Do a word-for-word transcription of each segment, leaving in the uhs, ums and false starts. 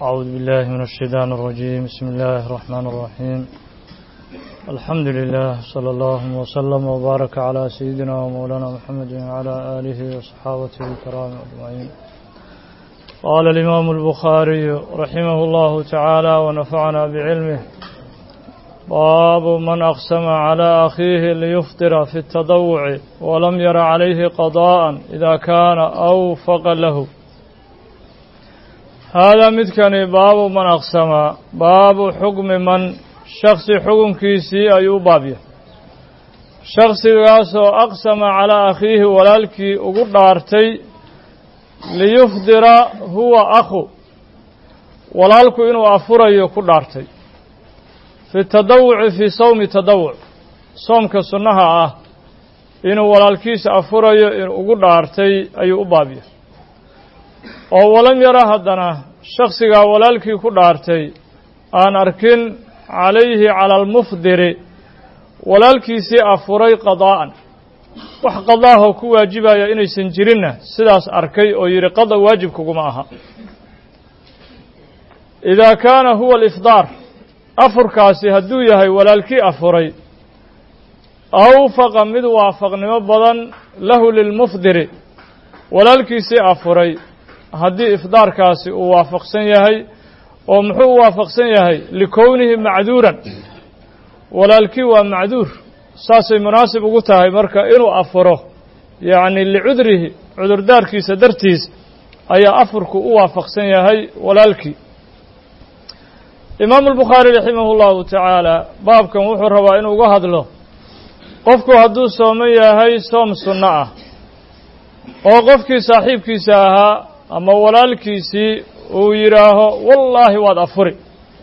أعوذ بالله من الشيطان الرجيم. بسم الله الرحمن الرحيم. الحمد لله صلى الله وسلم وبارك على سيدنا ومولانا محمد وعلى آله وصحابته الكرام أجمعين. قال الإمام البخاري رحمه الله تعالى ونفعنا بعلمه: باب من أقسم على أخيه ليفطر في التطوع ولم ير عليه قضاء إذا كان أوفق له. هذا متكني باب من أقسم، باب حكم من شخص حكم كيسي أيو بابيه شخص ياسو أقسم على أخيه ولالكي أقول أرتي ليفطر هو أخو ولالكو إنو أفر يقول أرتي في التضوع في صوم التضوع صوم كسنها آه إنو ولالكيس أفر يقول أرتي أيو بابيه oo walam yara haddana shakhsigaa walaalkii ku dhaartay aan arkin calayhi cala almufdiri walaalkiisii afuray qadaa'an wax qadaahoo ku waajibaya inaysan jirinna sidaas arkay oo yidhi qada waajib kuguma aha. idaa kaana huwa alifdaar afurkaasi hadduu yahay walaalkii afuray awfaqa mid waafaqnimo badan lahu lilmufdiri walaalkiisii afuray haddii ifdaarkaasi uu waafaqsan yahay oo muxuu u waafaqsan yahay likownihi macduuran walaalkii waa macduur saasay munaasib ugu tahay marka inuu afuro yacni licudrihi cudurdaarkiisa dartiis ayaa afurku u waafaqsan yahay walaalkii. imaamu albukhaari raximahu llahu tacaala baabkan wuxuu rabaa inuu uga hadlo qofku hadduu sooman yahay soom sunno ah oo qofkii saaxiibkiisa ahaa ama walaalkiisii uu yidhaaho wallaahi waad afuri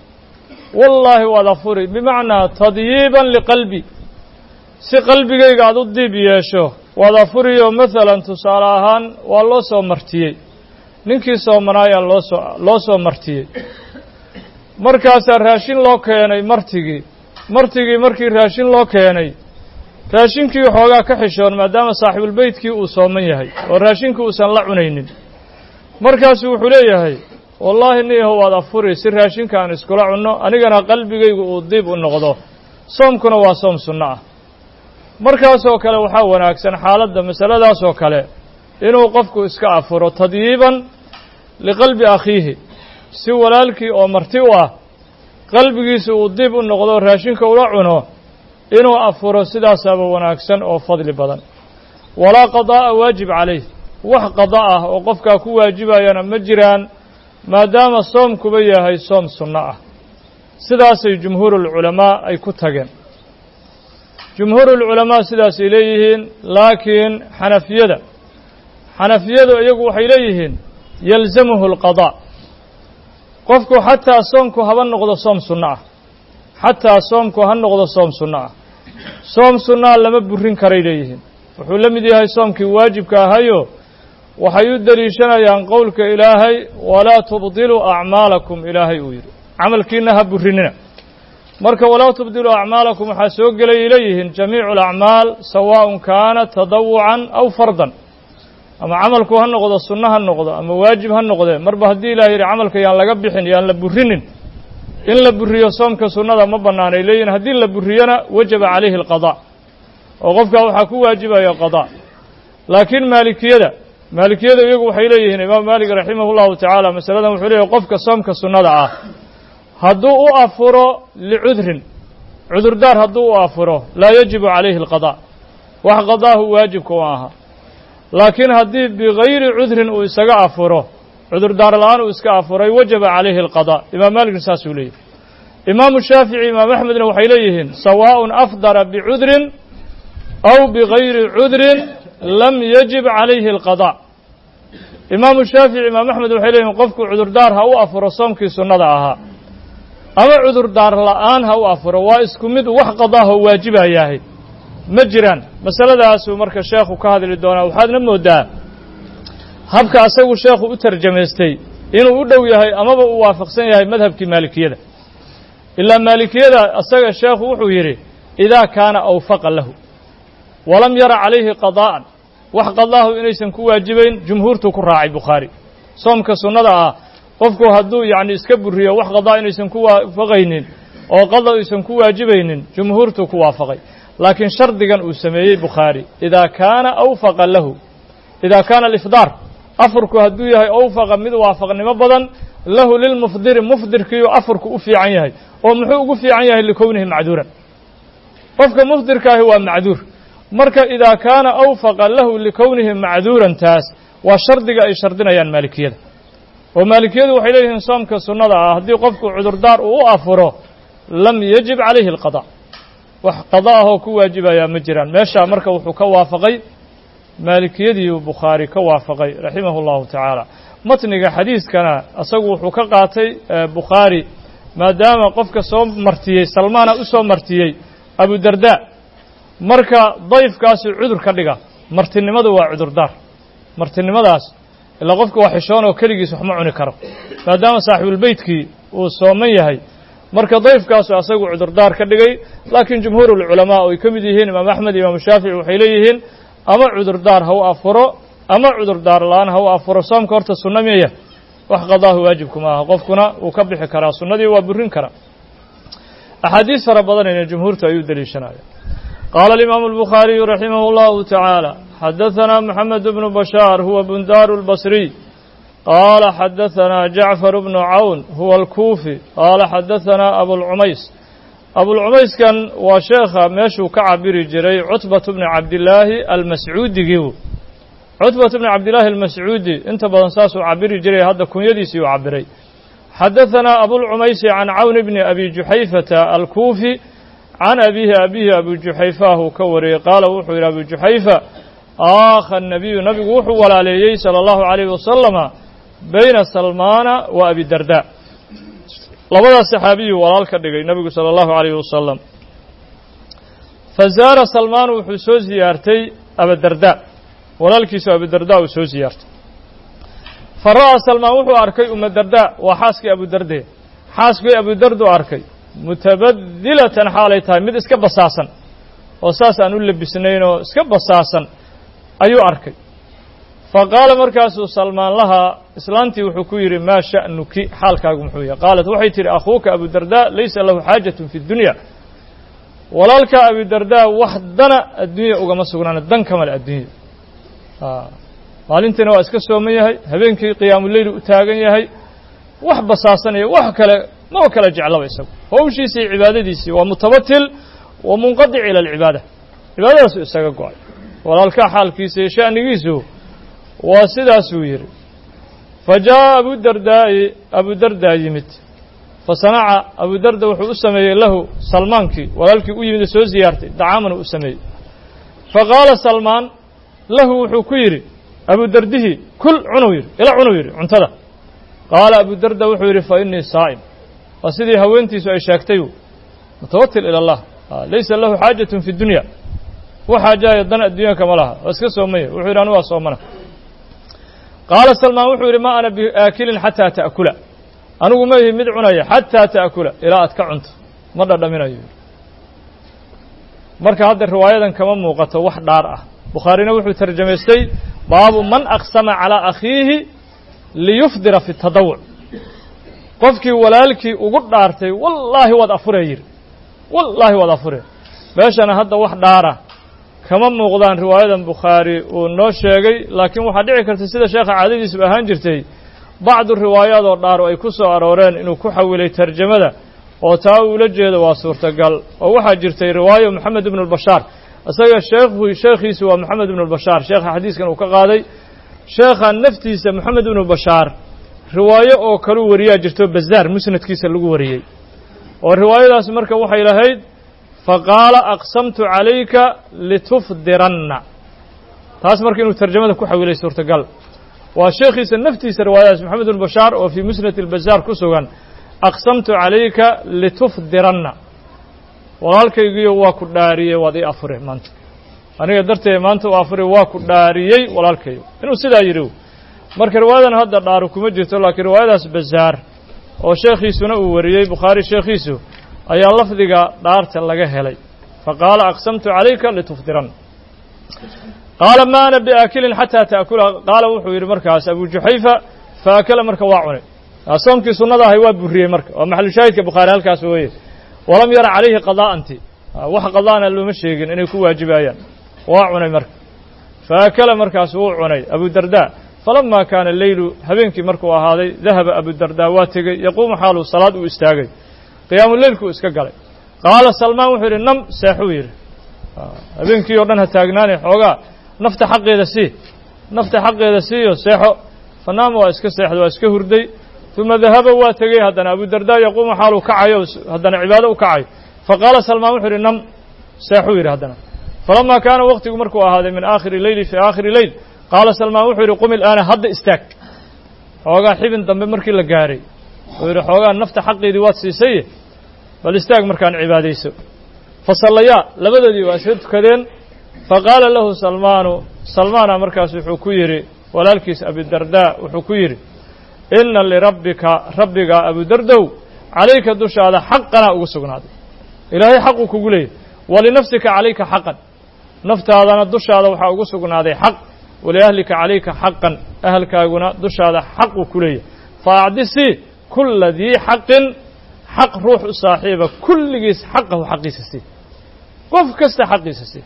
wallaahi waad afuri bimacnaa tadyiiban liqalbi si qalbigayga aad u diib yeesho waad afuriyo masalan tusaale ahaan waa loo soo martiyey ninkii soomanaayaa loosoo loo soo martiyey markaasaa raashin loo keenay martigii martigii markii raashin loo keenay raashinkii xoogaa ka xishoon maadaama saaxibulbeytkii uu sooman yahay oo raashinkii uusan la cunaynin markaasuu wuxuu leeyahay wallaahi niyaho waad afuri si raashinka aan iskula cunno anigana qalbigaygu uu diib u noqdo soomkuna waa soom sunno ah. markaasoo kale waxaa wanaagsan xaaladda masaladaasoo kale inuu qofku iska afuro tadyiiban liqalbi akhiihi si walaalkii oo marti u ah qalbigiisa uu diib u noqdo raashinka ula cuno inuu afuro sidaasaaba wanaagsan oo fadli badan. walaa qadaa'a waajib calayh wax qada ah oo qofkaa ku waajibayana ma jiraan maadaama soomkuba yahay soom sunno ah. sidaasay jumhuurulculamaa ay ku tageen. jumhuurulculamaa sidaasay leeyihiin, laakiin xanafiyada xanafiyadu iyagu waxay leeyihiin yalzamuhu alqadaa. qofku xataa soomku haba noqdo soom sunno ah xataa soomku ha noqdo soom sunno ah soom sunnaa lama burin karay leeyihiin. wuxuu la mid yahay soomkii waajibka ahayo waxay u deliishanayaan qowlka ilaahay walaa tubdiluu acmaalakum ilaahay uu yidhi camalkiina ha burinina. marka walaa tubdiluu acmaalakum waxaa soo gelay leeyihiin jamiicu alacmaal sawaaءun kaana tadawucan aw fardan, ama camalku ha noqdo sunno ha noqdo ama waajib ha noqdee marba haddii ilahay yidhi camalka yaan laga bixin yaan la burinin in la buriyo soomka sunnada ma bannaanay leeyihin. haddii la buriyona wajaba calayhi alqadaa oo qofkaa waxaa ku waajibaya qadaa. laakiin maalikiyada maalikiyada iyagu waxay leeyihiin imaam maalik raximahu llahu tacaala masaladan wuxuu leeyahay qofka soomka sunnada ah hadduu u afuro licudrin cudurdaar hadduu u afuro laa yajibu calayhi alqadaa wax qadaahu waajibka u aha. laakiin haddii bigayri cudrin uu isaga afuro cudurdaar la-aan uu iska afuray wajaba calayhi alqadaa. imaam maalikna saasuu leeyahy. imaamu shaafici imaam axmedna waxay leeyihiin sawaaءun afdara bicudrin aw bigayri cudrin lam yajib calayhi alqadaa. imaamu shaafici imaam axmed waxay leeyihin qofku cudurdaar ha u afuro soomkii sunnada ahaa ama cudurdaar la'aan ha u afuro waa isku mid wax qadaahoo waajibayahay ma jiraan. masaladaasuu marka sheekhu ka hadli doonaa. waxaadna moodaa habka asagu sheekhu u tarjamaystay inuu u dhow yahay amaba uu waafaqsan yahay madhabkii maalikiyada. ilaa maalikiyada asaga sheekhu wuxuu yidhi idaa kaana awfaqa lahu walam yara calayhi qadaa'an wax qadaahu inaysan ku waajibayn jumhuurtuu ku raacay bukhaari. soomka sunnada ah qofku hadduu yacni iska buriyo wax qadaa inaysan ku waafaqaynin oo qada aysan ku waajibaynin jumhuurtu ku waafaqay laakiin shardigan uu sameeyey bukhaari idaa kaana awfaqa lahu idaa kaana alifdaar afurku hadduu yahay awfaqa mid waafaqnimo badan lahu lilmufdiri mufdirkiiyo afurku u fiican yahay oo muxuu ugu fiican yahay likownihi macduuran qofka mufdirkaahi waa macduur marka idaa kaana awfaqa lahu likownihi macduuran taas waa shardiga ay shardinayaan maalikiyada oo maalikiyadu waxay leeyihiin soomka sunnada ah haddii qofku cudurdaar uu u afuro lam yajib calayhi alqada wax qada ahoo ku waajibayaa ma jiraan meeshaa marka wuxuu ka waafaqay maalikiyadii bukhaari ka waafaqay raximahu llahu tacaala matniga xadiiskana isagu wuxuu ka qaatay bukhaari maadaama qofka soo martiyey salmaana u soo martiyey abudarda marka dayfkaasuu cudur ka dhiga martinimadu waa cudurdaar martinimadaas ilaa qofka waa xishoon oo keligiis wax ma cuni karo maadaama saaxibulbeytkii uu sooman yahay marka dayfkaasu asagu cudurdaar ka dhigay laakiin jumhuurulculamaa oo ay ka mid yihiin imaam axmed iyo imaamu shaafici waxay leeyihiin ama cudurdaar ha u afuro ama cudurdaar la-aan ha u afuro soomka horta sunna miyaya wax qadaahu waajibku ma aha qofkuna wuu ka bixi karaa sunnadii waa burin karaa axaadiis fara badanayna jumhuurtu ayuu deliishanaya qaala alimaamu albukhaariyu raximah اllahu tacaala xadahanaa moxamed bnu bashaar huwa bundaaru اlbasriy qaala xadahanaa jacfar bnu cawn huwa alkuufi qaala xadahanaa abulcumays abulcumayskan waa sheekha meeshuu ka cabiri jiray cutbatu bni cabdillaahi almascuudigiibu cutbatu bni cabdillaahi almascuudi inta badan saasuu cabiri jiray hadda kunyadiisii uu cabiray xadahanaa abulcumaysi can cawn bni abi juxayfata alkuufi can abiihi abihi abi juxayfaahuu ka wariyey qaala wuxuu yidhi abi juxayfa aakha nabiyu nabigu wuxuu walaaleeyey sala allahu calayhi wasalama bayna salmaana wa abidarda labadaas saxaabiyuu walaal ka dhigay nebigu sala allahu calayhi wasalam fazaara salmaanu wuxuu soo siyaartay abadarda walaalkiisu abidarda uu soo siyaartay fa ra'aa salmaan wuxuu arkay umadarda waa xaaskii abudarde xaaskii abudardu arkay mutabadilatan xaalay tahay mid iska basaasan oo saas aan u labisnayn oo iska basaasan ayuu arkay fa qaala markaasuu salmaan lahaa islaantii wuxuu ku yidhi maa sha'nuki xaalkaagu muxuu yahay qaalat waxay tidhi akhuuka abudarda laysa lahu xaajatun fi dunya walaalka abudarda wax dana adduunya ugama sugnaana dan kamale adduunya maalintiina waa iska sooman yahay habeenkii qiyaamuleyli u taagan yahay wax basaasanaya wax kale maba kala jeclaba isagu hawshiisii cibaadadiisii waa mutabatil wa munqadic ila alcibaada cibaadadaasuu isaga go-ay walaalkaa xaalkiisa iyo sha'nigiisu waa sidaasuu yidhi fa jaa'a abudardaa'i abudardaa yimid fa sanaca abudarda wuxuu u sameeyey lahu salmaankii walaalkii u yimid oo soo siyaartay dacaamana u sameeyey fa qaala salmaan lahu wuxuu ku yidhi abudardihii kul cunuu yidhi ila cunuu yidhi cuntada qaala abudarda wuxuu yidhi fa innii saa'im waa sidii haweentiisu ay sheegtay mutawatil ila allah laysa lahu xaajatun fi dunya wax xaajaaya dan adduunyanka ma laha waa iska soomaya wuxuu yidhi anu waa soomana qaala salmaan wuxuu yidhi ma ana biaakilin xataa ta'kula anigu ma ihi mid cunaya xataa ta'kula ilaa aad ka cunto ma dhadhaminayo marka hadda riwaayadan kama muuqato wax dhaar ah bukhaarina wuxuu tarjamaystay baabu man aqsama calaa akhiihi liyufdira fi tadawuc qofkii walaalkii ugu dhaartay wallaahi waad afuree yidhi wallaahi waad afuree meeshana hadda wax dhaara kama muuqdaan riwaayadan bukhaari uu noo sheegay laakiin waxaa dhici karta sida sheekha caadadiisuba ahaan jirtay bacdu riwaayaadoo dhaar ay ku soo arooreen inuu ku xawilay tarjamada oo taa uula jeedo waa suurtagal oo waxaa jirtay riwaayo moxamed ibnu albashaar isaga sheekhu sheekhiisu waa moxamed ibnu albashaar sheekha xadiiskan uu ka qaaday sheekha naftiisa moxamed ibnu bashaar riwaayo oo kaluu wariyaa jirto bazaar musnadkiisa lagu wariyey oo riwaayadaas marka waxay lahayd faqaala aqsamtu calayka litufdiranna taas marka inuu tarjamada ku xawilay suurtagal waa sheekhiisa naftiisa riwaayadaas moxamed ibnu bashaar oo fii musnad albazaar ku sugan aqsamtu calayka litufdiranna walaalkaygiyo waa ku dhaariyey waad ii afure maanta aniga darteed maanta u afure waa ku dhaariyey walaalkayo inuu sidaa yidhi marka riwaayadan hadda dhaaru kuma jirto laakiin riwaayadaas bazaar oo sheekhiisuna uu wariyey bukhaari sheekhiisu ayaa lafdiga dhaarta laga helay faqaala aqsamtu calayka litufdiranna qaala ma ana biaakilin xataa ta'kula qaala wuxuu yidhi markaas abu juxayfa faakala marka waa cunay soomkii sunnada ahay waa buriyey marka waa maxalu shaahidka bukhaari halkaas weeye walam yara calayhi qadaa'anti wax qadaana looma sheegin inay ku waajibayaan waa cunay marka faakala markaas wuu cunay abu darda falama kaana leylu habeenkii markuu ahaaday dahaba abu darda waa tegey yaquumu xaalu salaad uu istaagay qiyaamu leylku iska galay qaala salmaan wuxuu yidhi nam seexuu yidhi habeenkii oo dhan ha taagnaanay xoogaa nafta xaqeeda sii nafta xaqeeda siiyo seexo fanaama waa iska seexday waa iska hurday uma dahaba waa tegey haddana abu darda yaquumu xaaluu kacayo haddana cibaado u kacayo faqaala salmaan wuxuu yidhi nam seexuu yidhi haddana falama kaana waqtigu markuu ahaaday min aakhiri leyli fii aakhiri leyl qaala salmaan wuxuu yidhi qum ilaana hadda istaag xoogaa xibin dambe markii la gaaray uu yidhi xoogaa nafta xaqeedii waad siisaye bal istaag markaan cibaadayso fasallayaa labadoodii waa isla tukadeen faqaala lahu salmaanu salmaana markaas wuxuu ku yidhi walaalkiis abidardaa wuxuu ku yidhi inna lirabbika rabbiga abudardow calayka dushaada xaqanaa ugu sugnaaday ilaahay xaquu kugu leeyahy walinafsika calayka xaqan naftaadana dushaada waxaa ugu sugnaaday xaq waliahlika calayka xaqan ahalkaaguna dushaada xaquu ku leeyahy fa acdisii kulla dii xaqin xaq ruux u saaxiiba kulligiis xaqahu xaqiisa sii qof kasta xaqiisa sii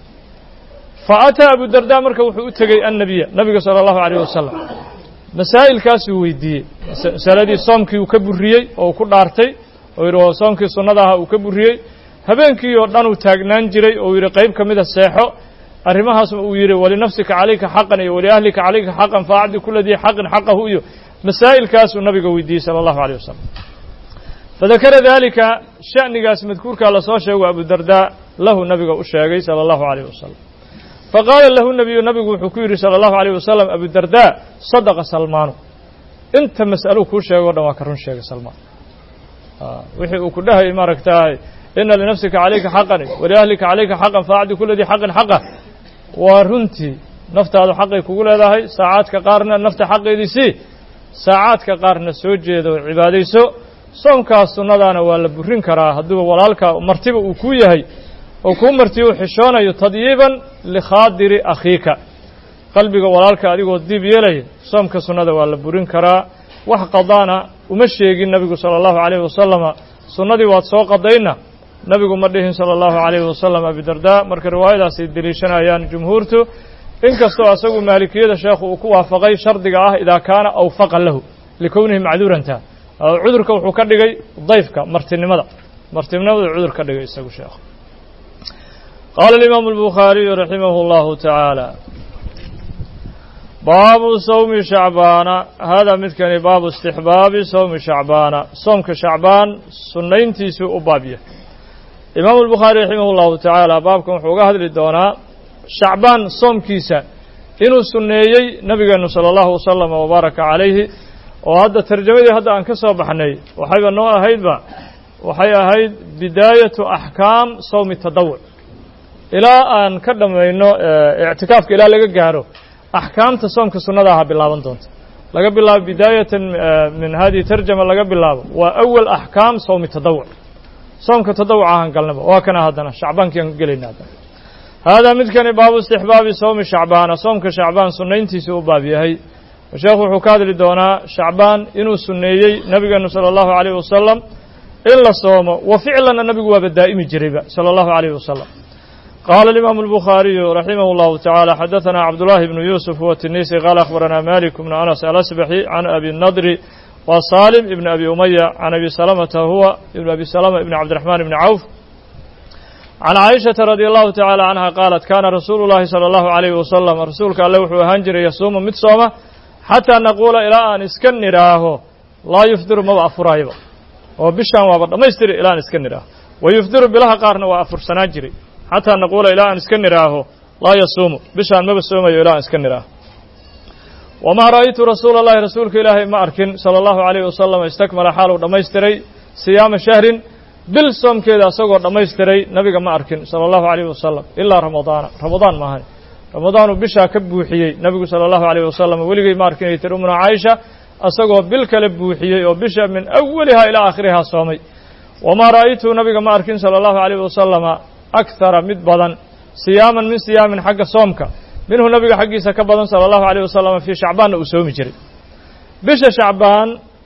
fa ataa abu darda marka wuxuu u tegey annabiya nabiga sala allahu alayh wasalam masaa'ilkaasuu weydiiyey masaladii soomkii uu ka buriyey oo uu ku dhaartay oo yidhi oo soomkii sunnada aha uu ka buriyey habeenkii oo dhan uu taagnaan jiray oo yidhi qayb ka mida seexo arrimahaas uu yidhi walinafsika calayka xaqan iyo waliahlika calayka xaqan faacdi kula dii xaqin xaqahu iyo masaa'ilkaasuu nabiga weydiiyey sala allahu alayh wasalam fadakara dalika sha'nigaas madkuurkaa lasoo sheego abu darda lahu nabiga u sheegay sala allahu alayh wasalam faqaala lahu nabiyu nabigu wuxuu ku yidhi sala allahu alayh wasalam abu darda sadaqa salmaanu inta mas'aluu kuu sheego o dhan waa ka run sheegay salmaan wixii uu ku dhahayay maaragtaay ina linafsika calayka xaqan waliahlika calayka xaqan faacdi kula dii xaqin xaqa waa runtii naftaadu xaqay kugu leedahay saacaadka qaarna nafta xaqeedii sii saacaadka qaarna soo jeedo cibaadayso soomkaas sunnadaana waa la burin karaa hadduuba walaalka martiba uu kuu yahay oo kuu martiyo u xishoonayo tadyiiban likhaadiri akhiika qalbiga walaalka adigoo diib yeelaya soomka sunnada waa la burin karaa wax qadaana uma sheegin nabigu sala allahu calayhi wasalama sunnadii waad soo qadayna nabigu ma dhihin sala allahu calayhi wasalam abidarda marka riwaayadaasay deliishanayaan jumhuurtu inkastoo asagu maalikiyada sheekhu uu ku waafaqay shardiga ah idaa kaana awfaqa lahu likownihi macduuranta cudurka wuxuu ka dhigay dayfka martinimada martinimada cudur ka dhigay isagu sheekhu qaala alimaamu albukhaariyu raximahu allahu tacaala baabu sawmi shacbaana haadaa midkani baabu istixbaabi sawmi shacbaana soomka shacbaan sunnayntiisuu u baab yahay imaamu albukhaari raximah allahu tacaala baabkan wuxuu uga hadli doonaa shacbaan soomkiisa inuu sunneeyey nabigeenu sala allahu wasalam wabaaraka calayhi oo hadda tarjamadii hadda aan ka soo baxnay waxayba noo ahaydba waxay ahayd bidaayatu axkaam sawmi tadawuc ilaa aan ka dhammayno ictikaafka ilaa laga gaaro axkaamta soomka sunnada aha bilaaban doonta laga bilaabo bidaayatan min hadihi tarjama laga bilaabo waa awal axkaam sawmi tadawuc soomka tadawuc ahaan galnaba waa kana haddana shacbaankii aan ka gelayna haddana haadaa midkani baabu istixbaabi sawmi shacbaana soomka shacbaan sunnayntiisa u baab yahay sheekhu wuxuu ka hadli doonaa shacbaan inuu sunneeyey nabigeenu sala allahu alayh wasalam in la soomo wa ficlanna nabigu waaba daa'imi jirayba sala allahu alayh wasalam qaala alimaamu albukhaariyu raximah allahu tacaala xadaثana cabdullahi bnu yuusuf huwa tinisi qaala akhbarana malik bnu anas alasbaxi can abi nadri wa salim ibn abi umaya can abi salamata huwa ibn abi salama ibn cabdiraxman ibni cawf can caaishata radi allahu tacaala canha qaalat kaana rasuulu llahi sala allahu alayhi wasalam rasuulka alle wuxuu ahaan jiray yasuumu mid sooma xataa naquula ilaa aan iska nidhaaho laa yufdiru maba afuraayaba oo bishaan waaba dhammaystiri ilaa aan iska nidhaaho wa yufdiru bilaha qaarna waa afursanaan jiray xataa naquula ilaa aan iska nidhaaho laa yasuumu bishaan maba soomayo ilaa aan iska nidhaaho wamaa ra'aytu rasuula allahi rasuulka ilaahay ma arkin sala allahu alayhi wasalam istakmala xaaluu dhammaystiray siyaama shahrin bil soomkeeda asagoo dhammaystiray nabiga ma arkin sala allahu alayhi wasalam ilaa ramadaana ramadaan maahan ramadaanuu bishaa ka buuxiyey nabigu sala allahu alayh wasalam weligay ma arkin ay tiri umuna caaisha asagoo bil kale buuxiyey oo bisha min awalihaa ilaa aakhirihaa soomay wamaa ra'aytu nabiga ma arkin sala allahu alayh wasalama akhara mid badan siyaaman min siyaamin xagga soomka minhu nabiga xaggiisa ka badan sala allahu alayh wasalam fii shacbaanna uu soomi jiray bisha shacbaan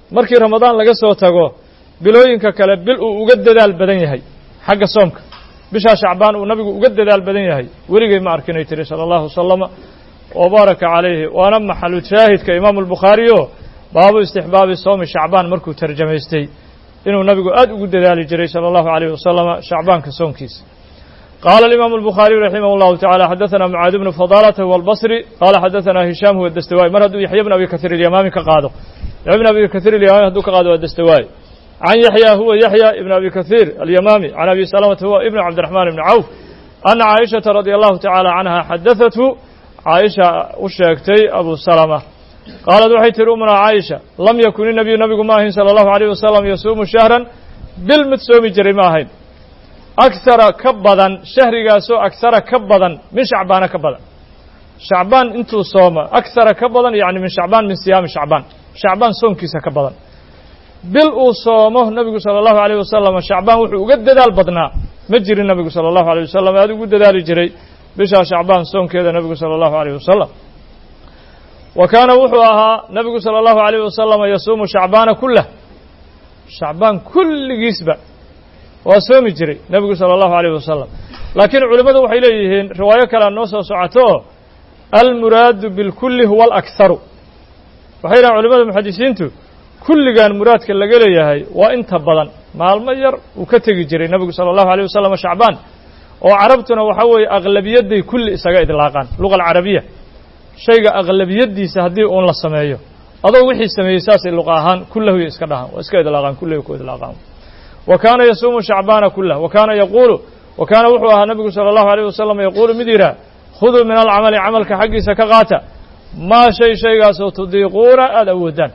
markii ramadaan laga soo tago bilooyinka kale bil uu uga dadaal badan yahay xagga soomka bisha shacbaan uu nabigu uga dadaal badan yahay weligay ma arkinay tiri sala allahu wasallama wa baaraka calayhi waana maxalu shaahidka imaamu albukhaariyo baabu istixbaabi soomi shacbaan markuu tarjamaystay inuu nabigu aad ugu dadaali jiray sala allahu alayhi wasalama shacbaanka soonkiisa qaala alimaamu albukhaariyu raximah allahu tacala xadaثana mucaad bnu fadaalata huwa albasri qaala xadaثana hishaam huwa dastawaayi mar hadduu yaxya bn abi kasiir ilyamaami ka qaado yaxya bn abi kasiir ilyamaami hadduu ka qaado waa dastawaayi can yaxya huwa yaxya ibn abi kasiir alyamaami can abi salamata huwa ibnu cabdiraxmaan ibni cawf ana caaishata radia allahu tacaala canha xadaثathu caaisha u sheegtay abu salama qaalad waxay tihi umuna caaisha lam yakun inabiyu nabigu ma ahayn sala allahu alayh wasalam yasuumu shahran bil mid soomi jiray ma ahayn akhara ka badan shahrigaasoo akhara ka badan min shacbaana ka badan shacbaan intuu sooma akhara ka badan yacni min shacbaan min siyaami shacbaan shacbaan soonkiisa ka badan bil uu soomo nabigu sala allahu alayh wasalam shacbaan wuxuu uga dadaal badnaa ma jirin nabigu sala allahu alayh wasalam aad ugu dadaali jiray bishaa shacbaan soonkeeda nabigu sala allahu alayh wasalam wa kaana wuxuu ahaa nabigu sala allahu alayh wasalama yasuumu shacbaana kullah shacbaan kulligiisba waa soomi jiray nebigu sala allahu alayh wasalam laakiin culimmadu waxay leeyihiin riwaayo kalea noo soo socoto almuraadu bilkulli huwa alakharu waxay yidhahan culimmada muxadisiintu kulligan muraadka laga leeyahay waa inta badan maalmo yar uu ka tegi jiray nebigu sala allahu alayh wasalam shacbaan oo carabtuna waxaa weeye aqlabiyadday kulli isaga idlaaqaan luga alcarabiya shayga aqlabiyaddiisa haddii uun la sameeyo adoo wixii sameeyey saasay luqa ahaan kullahuya iska dhahaan waa iska idlaaqaan kullahuy ku idlaaqaan wa kaana yasuumu shacbaana kullah wa kaana yaquulu wa kaana wuxuu ahaa nabigu sala allahu alayh wasalam yaquulu mid yidhaah khuduu min alcamali camalka xaggiisa ka qaata maa shay shaygaasoo tudiiquuna aada awoodaan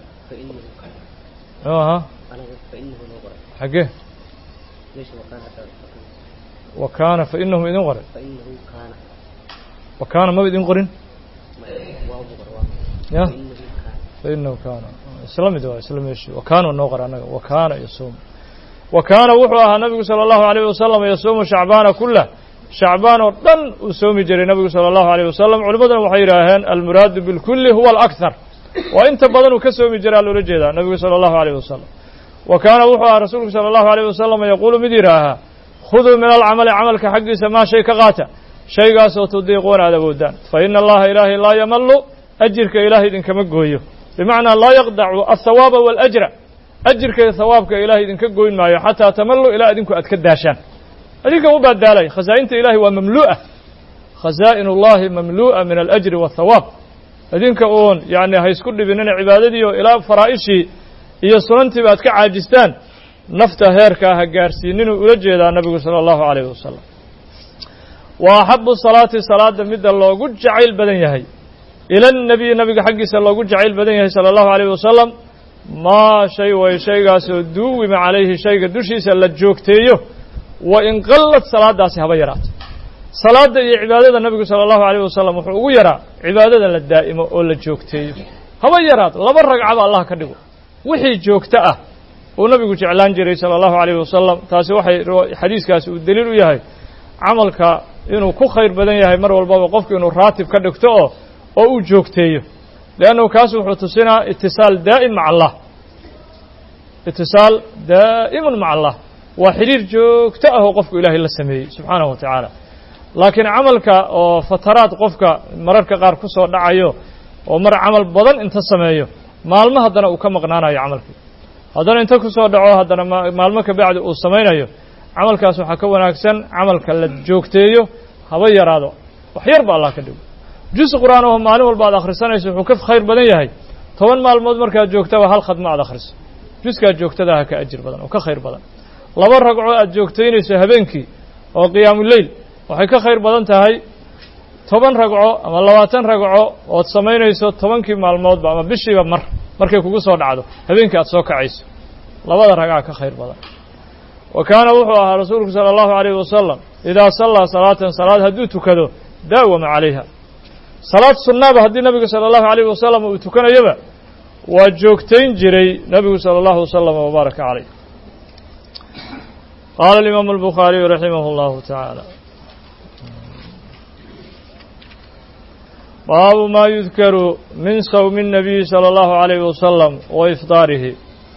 xaggee wa kaana fa inahu idin qoray wa kaana maba idin qorin ya fainahu kaana isla mid waa isla meeshi wa kaana noo qora annaga wa kaana yasuumu wa kaana wuxuu ahaa nabigu sala allahu alayh wasalam yasuumu shacbaana kullah shacbaan oo dhan uu soomi jiray nabigu sala allahu alayh wasalam culimmaduna waxay yidhaaheen almuraadu bilkulli huwa alakhar waa inta badan uu ka soomi jiraa loola jeedaa nabigu sala allahu alayh wasalam wa kaana wuxuu ahaa rasuulku sala allahu alayh wasalam yaquulu mid yidhaahaa khuduu min alcamali camalka xaggiisa maa shay ka qaata shaygaasoo tudiiquuna aad awoodaan fa ina allaha ilaahay laa yamallu ajirka ilaahay idinkama gooyo bimacnaa laa yaqdacu althawaaba waalajra ajirka iyo thawaabka ilaahay idinka goyn maayo xataa tamallu ilaa idinku aad ka daashaan adinka u baadaalay khasaa'inta ilaahay waa mamlu'a khasaa'in ullahi mamlu'a min alajri waathawaab idinka uun yacni ha isku dhibinina cibaadadii oo ilaa faraa'ishii iyo sunantiiba aad ka caajistaan nafta heerkaa ha gaarsiininuu ula jeedaa nabigu sala allahu alayh wasalam wa axabu salaati salaada midda loogu jacayl badan yahay ila annabiyi nabiga xaggiisa loogu jacayl badan yahay sala allahu alayh wasalam maa shay way shaygaasoo duuwima calayhi shayga dushiisa la joogteeyo wa in qallad salaadaasi haba yaraato salaadda iyo cibaadada nabigu sala allahu alayh wasalam wuxuu ugu yaraa cibaadada la daa'imo oo la joogteeyo haba yaraato laba ragcaba allah ka dhigo wixii joogto ah uu nabigu jeclaan jiray sala allahu alayh wasalam taasi waxay xadiiskaasi uu daliil u yahay camalka inuu ku khayr badan yahay mar walbaba qofku inuu raatib ka dhigto oo oo uu joogteeyo leannahu kaas wuxuu tusinaa itisaal daa'im maca allah itisaal daa'imun maca allah waa xidhiir joogto ah oo qofku ilaahay la sameeyey subxaanahu wa tacaala laakiin camalka oo fataraad qofka mararka qaar ku soo dhacayo oo mar camal badan inta sameeyo maalmo haddana uu ka maqnaanayo camalkii haddana inta ku soo dhaco haddana maalmo ka bacdi uu samaynayo camalkaas waxaa ka wanaagsan camalka la joogteeyo haba yaraado wax yar ba allah ka dhigo juz qur'aan oo maalin walba aad akhrisanayso wuxuu ka khayr badan yahay toban maalmood markaad joogtaba hal khadmo aad akhriso juskaa joogtada ha ka ajir badan oo ka khayr badan laba ragco aad joogtaynayso habeenkii oo qiyaamuleyl waxay ka khayr badan tahay toban ragco ama labaatan ragco ood samaynayso tobankii maalmoodba ama bishiiba mar markay kugu soo dhacdo habeenkii aad soo kacayso labada ragca ka khayr badan wa kaana wuxuu ahaa rasuulku sala allahu alayh wasalam idaa sallaa salaatan salaad hadduu tukado daawama calayha salaad sunnaaba haddii nabigu sala allahu alayh wasalam uu tukanayaba waa joogtayn jiray nabigu sala allahu wasalam wabaaraka calayh qaala alimaamu albukhaariyu raximah allahu tacaala baabu maa yudkaru min sawmi الnabiyi salى اllahu عalayh wasalam wa ifطaarihi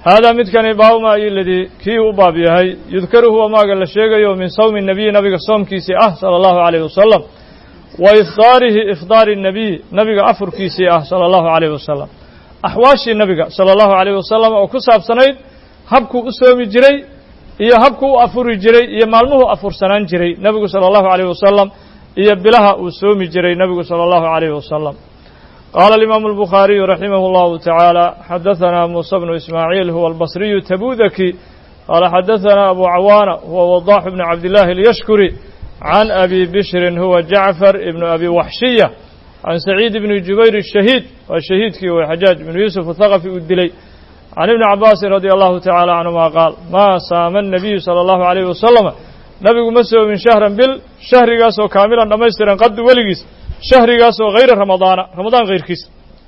هذا midkani baawma iladii kii u baab yahay yudkaru huwa maaga la sheegayo min sawmi nabiy nabiga soomkiisii ah sala allahu calayhi wasalam wa ifdaarihi ifdaari nabiy nabiga afurkiisii ah sala allahu calayhi wasalam axwaashii nabiga sala allahu calayhi wasalam oo ku saabsanayd habkuu u soomi jiray iyo habkuu u afuri jiray iyo maalmuhu afursanaan jiray nabigu sala allahu calayhi wasalam iyo bilaha uu soomi jiray nabigu sala allahu calayhi wasalam قال الإمام البخاري رحمه الله تعالى حدثنا موسى بن إسماعيل هو البصري تبوذكي قال حدثنا أبو عوانة هو وضاح بن عبد الله اليشكري عن أبي بشر هو جعفر بن أبي وحشية عن سعيد بن جبير الشهيد والشهيد كي هو حجاج بن يوسف الثقفي الدلي عن ابن عباس رضي الله تعالى عنهما قال ما صام النبي صلى الله عليه وسلم نبي مسوى من شهرا بالشهر قاسو كاملا نميسترا قد ولقيس shahrigaasoo hayra ramadaana ramadaan hayrkiisa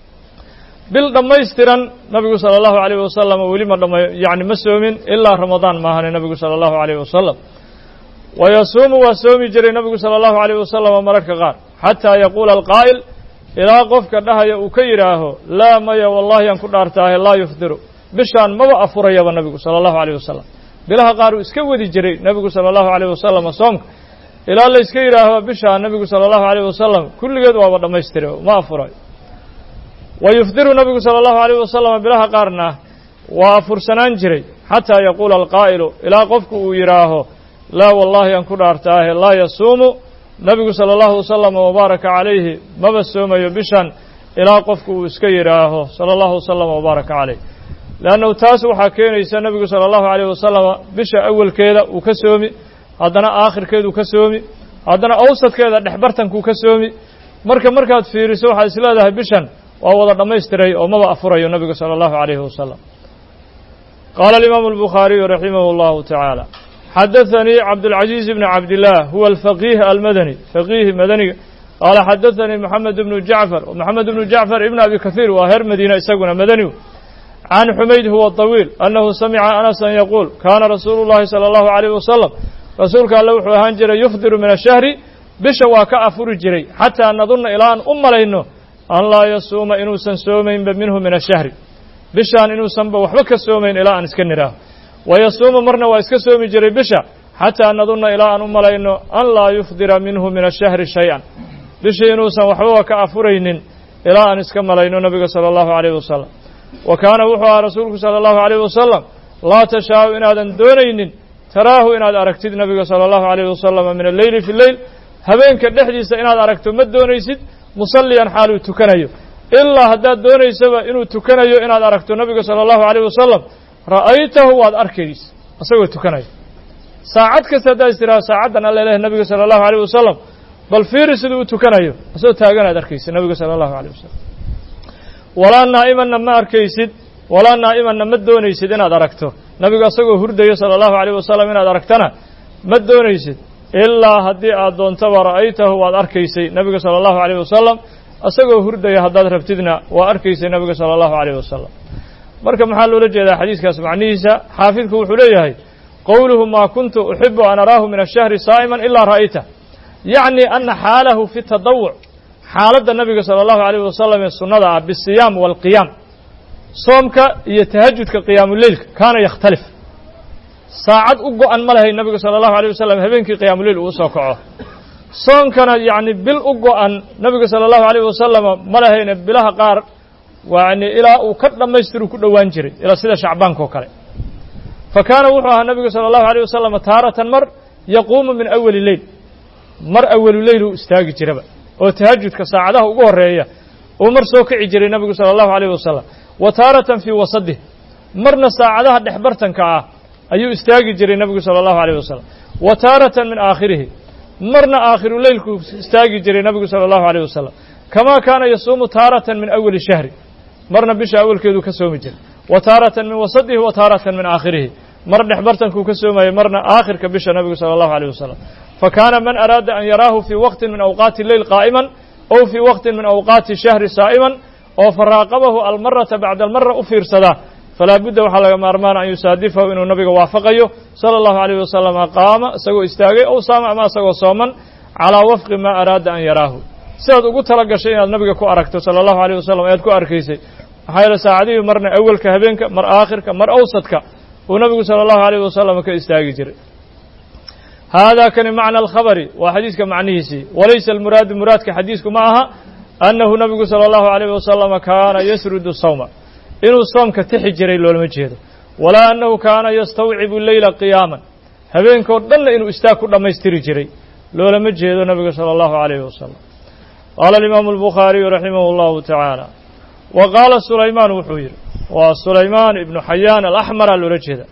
bil dhammaystiran nabigu sala allahu calayhi wasalam weli ma dhama yacni ma soomin ilaa ramadaan maahane nabigu sala allahu calayhi wasalam wa yasuumu waa soomi jiray nabigu sala allahu calayhi wasalam mararka qaar xataa yaquula alqaa'il ilaa qofka dhahaya uu ka yidhaaho laa maya wallahi aan ku dhaartaahe laa yufdiru bishaan maba afurayaba nabigu sala allahu calayhi wasalam bilaha qaar uu iska wadi jiray nabigu sala allahu calayhi wasalam soomka ilaa la iska yidhaaho bishaa nabigu sala allahu calayh wasalam kulligeed waaba dhammaystire ma afurayo wa yufdiru nabigu sala allahu calayh wasalam bilaha qaarna waa afursanaan jiray xataa yaquula alqaa'ilu ilaa qofku uu yidhaaho laa wallahi aan ku dhaartaahe laa yasuumu nabigu sala allahu wasalam wabaaraka calayhi maba soomayo bishan ilaa qofku uu iska yidhaaho sala allahu wasalam wabaaraka calayh leannahu taas waxaa keenaysa nabigu sala allahu calayh wasalam bisha awalkeeda uu ka soomi haddana aakhirkeeduu ka soomi haddana awsadkeeda dhexbartankuu ka soomi marka markaad fiiriso waxaad is leedahay bishan waa wada dhammaystiray oo maba afurayo nabigu sala allahu calayhi wasalam qaala alimaamu albukhaariyu raximahu allahu tacaala xadaثanii cabdulcaziiz bni cabdillaah huwa alfaqiih almadani faqiihi madaniga qaala xadaثanii moxamed bnu jacfar moxamed bnu jacfar ibn abi kahiir waa heer madiina isaguna madanigu can xumayd huwa طawiil annahu samica anasan yaquul kaana rasuulu llahi salى allahu calayh wasalam rasuulka alle wuxuu ahaan jiray yufdiru min ashahri bisha waa ka afuri jiray xataa nadunna ilaa aan u malayno an laa yasuuma inuusan soomaynba minhu min ashahri bishaan inuusanba waxba ka soomayn ilaa aan iska nidhaaho wa yasuumu marna waa iska soomi jiray bisha xataa nadunna ilaa aan u malayno an laa yufdira minhu min ashahri shay-an bishii inuusan waxbaba ka afuraynin ilaa aan iska malayno nabiga sala allahu calayhi wasalam wa kaana wuxuu ahaa rasuulku sala allahu calayhi wasalam laa tashaau inaadan doonaynin taraahu inaad aragtid nabiga sala allahu calayhi wasalam min alleyli fi lleyl habeenka dhexdiisa inaad aragto ma doonaysid musalliyan xaaluu tukanayo ilaa haddaad doonaysaba inuu tukanayo inaad aragto nabiga sala allahu calayh wasalam ra'aytahu waad arkaysa isagoo tukanayo saacad kasta haddaad istiraha saacaddan alla leh nabiga sala allahu calayh wasalam bal fiiri siduu u tukanayo isagoo taaganaad arkaysa nabiga sala allahu calayh wasalam walaa naa'imanna ma arkaysid walaa naa'imanna ma doonaysid inaad aragto nabigu asagoo hurdayo sala allahu calayh wasalam inaad aragtana ma doonaysid ilaa haddii aad doontaba ra'aytahu waad arkaysay nabiga sala allahu calayh wasalam asagoo hurdaya haddaad rabtidna waa arkaysay nabiga sala allahu calayh wasalam marka maxaa loola jeedaa xadiiskaas macnihiisa xaafidku wuxuu leeyahay qowluhu maa kuntu uxibu an araahu min ashahri saa'iman ilaa ra'aytah yacni ana xaalahu fi tadawuc xaaladda nabiga sala allahu calayh wasalam ee sunnada ah bisiyaam waalqiyaam soomka iyo tahajudka qiyaamuleylka kaana yakhtalif saacad u go-an ma lahay nabigu sala allahu alayh wasalam habeenkii qiyaamuleyl uu soo kaco soonkana yacni bil u go-an nabiga sala allahu alayh wasalam ma lahayna bilaha qaar yani ilaa uu ka dhammaystiru ku dhowaan jiray ilaa sida shacbaanka oo kale fa kaana wuxuu ahaa nabigu sala allahu alayh wasalam taaratan mar yaquumu min awali leyl mar awaluleyl uu istaagi jiraba oo tahajudka saacadaha ugu horeeya uu mar soo kici jiray nabigu sala allahu alayh wasalam wa taaratan fii wasadih marna saacadaha dhexbartanka ah ayuu istaagi jiray nabigu sala allahu alayh wasalam wa taaratan min aakhirihi marna aakhiruleylku istaagi jiray nabigu sala allahu alayh wasalam kamaa kaana yasuumu taaratan min awali shahri marna bisha awalkeeduu ka soomi jiray wa taaratan min wasadihi wa taaratan min aakhirihi mar dhexbartankuu ka soomayay marna aakhirka bisha nabigu sala allahu alayh wasalam fa kaana man araada an yaraahu fii waqtin min awqaati leyl qaa'iman ow fii waqtin min awqaati shahri saa'iman oo faraaqabahu almarata bacda almara u fiirsadaa falaa budda waxaa laga maarmaana an yusaadifahu inuu nabiga waafaqayo sala allahu alayh wasalam qaama isagoo istaagay ow saama ama isagoo sooman calaa wafqi maa araada an yaraahu sidaad ugu tala gashay inaad nabiga ku aragto sala allahu alayh wasalam ayaad ku arkaysay maxaa saacadihii marna awalka habeenka mar aakhirka mar awsadka uu nabigu sala allahu alayh wasalam ka istaagi jiray haadaa kani macna alkhabari waa xadiiska macnihiisii walaysa almuraadu muraadka xadiisku ma aha annahu nabigu sala allahu alayh wasalama kaana yasrudu sawma inuu soomka tixi jiray loolama jeedo walaa annahu kaana yastawcibu leyla qiyaaman habeenkoo dhanna inuu istaag ku dhammaystiri jiray loolama jeedo nabiga sala allahu alayh wasalam qaala alimaamu albukhaariyu raximah allahu tacaala wa qaala sulaymaan wuxuu yidhi waa sulaymaan ibnu xayaan alaxmara loola jeeda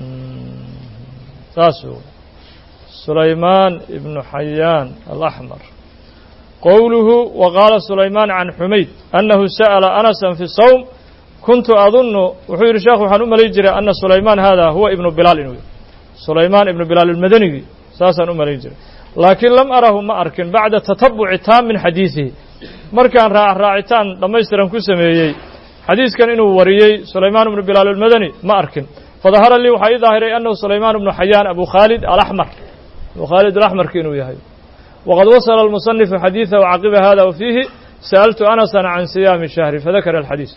saas sulaymaan ibnu xayaan alaxmar qowluhu wa qaala sulaymaan can xumayd annahu sa'ala anasan fi sawm kuntu adunnu wuxuu yidhi sheekhu waxaan u malay jiray ana sulaymaan hada huwa ibnu bilaal inuu yahy sulaymaan ibnu bilaal almadanigi saasaan u malay jiray laakiin lam arahu ma arkin bacda tatabuci taam min xadiidihi markaan raac raacitaan dhammaystiran ku sameeyey xadiiskan inuu wariyey sulaymaan ibnu bilaal almadani ma arkin fadahara lii waxaa ii daahiray annahu sulaymaan ibnu xayaan abu khaalid alaxmar abu khaalid alaxmarki inuu yahay waqad wasala almusanifu xadiidahu caqiba hada wa fiihi sa'altu anasan can siyaami shahri fadakara alxadiis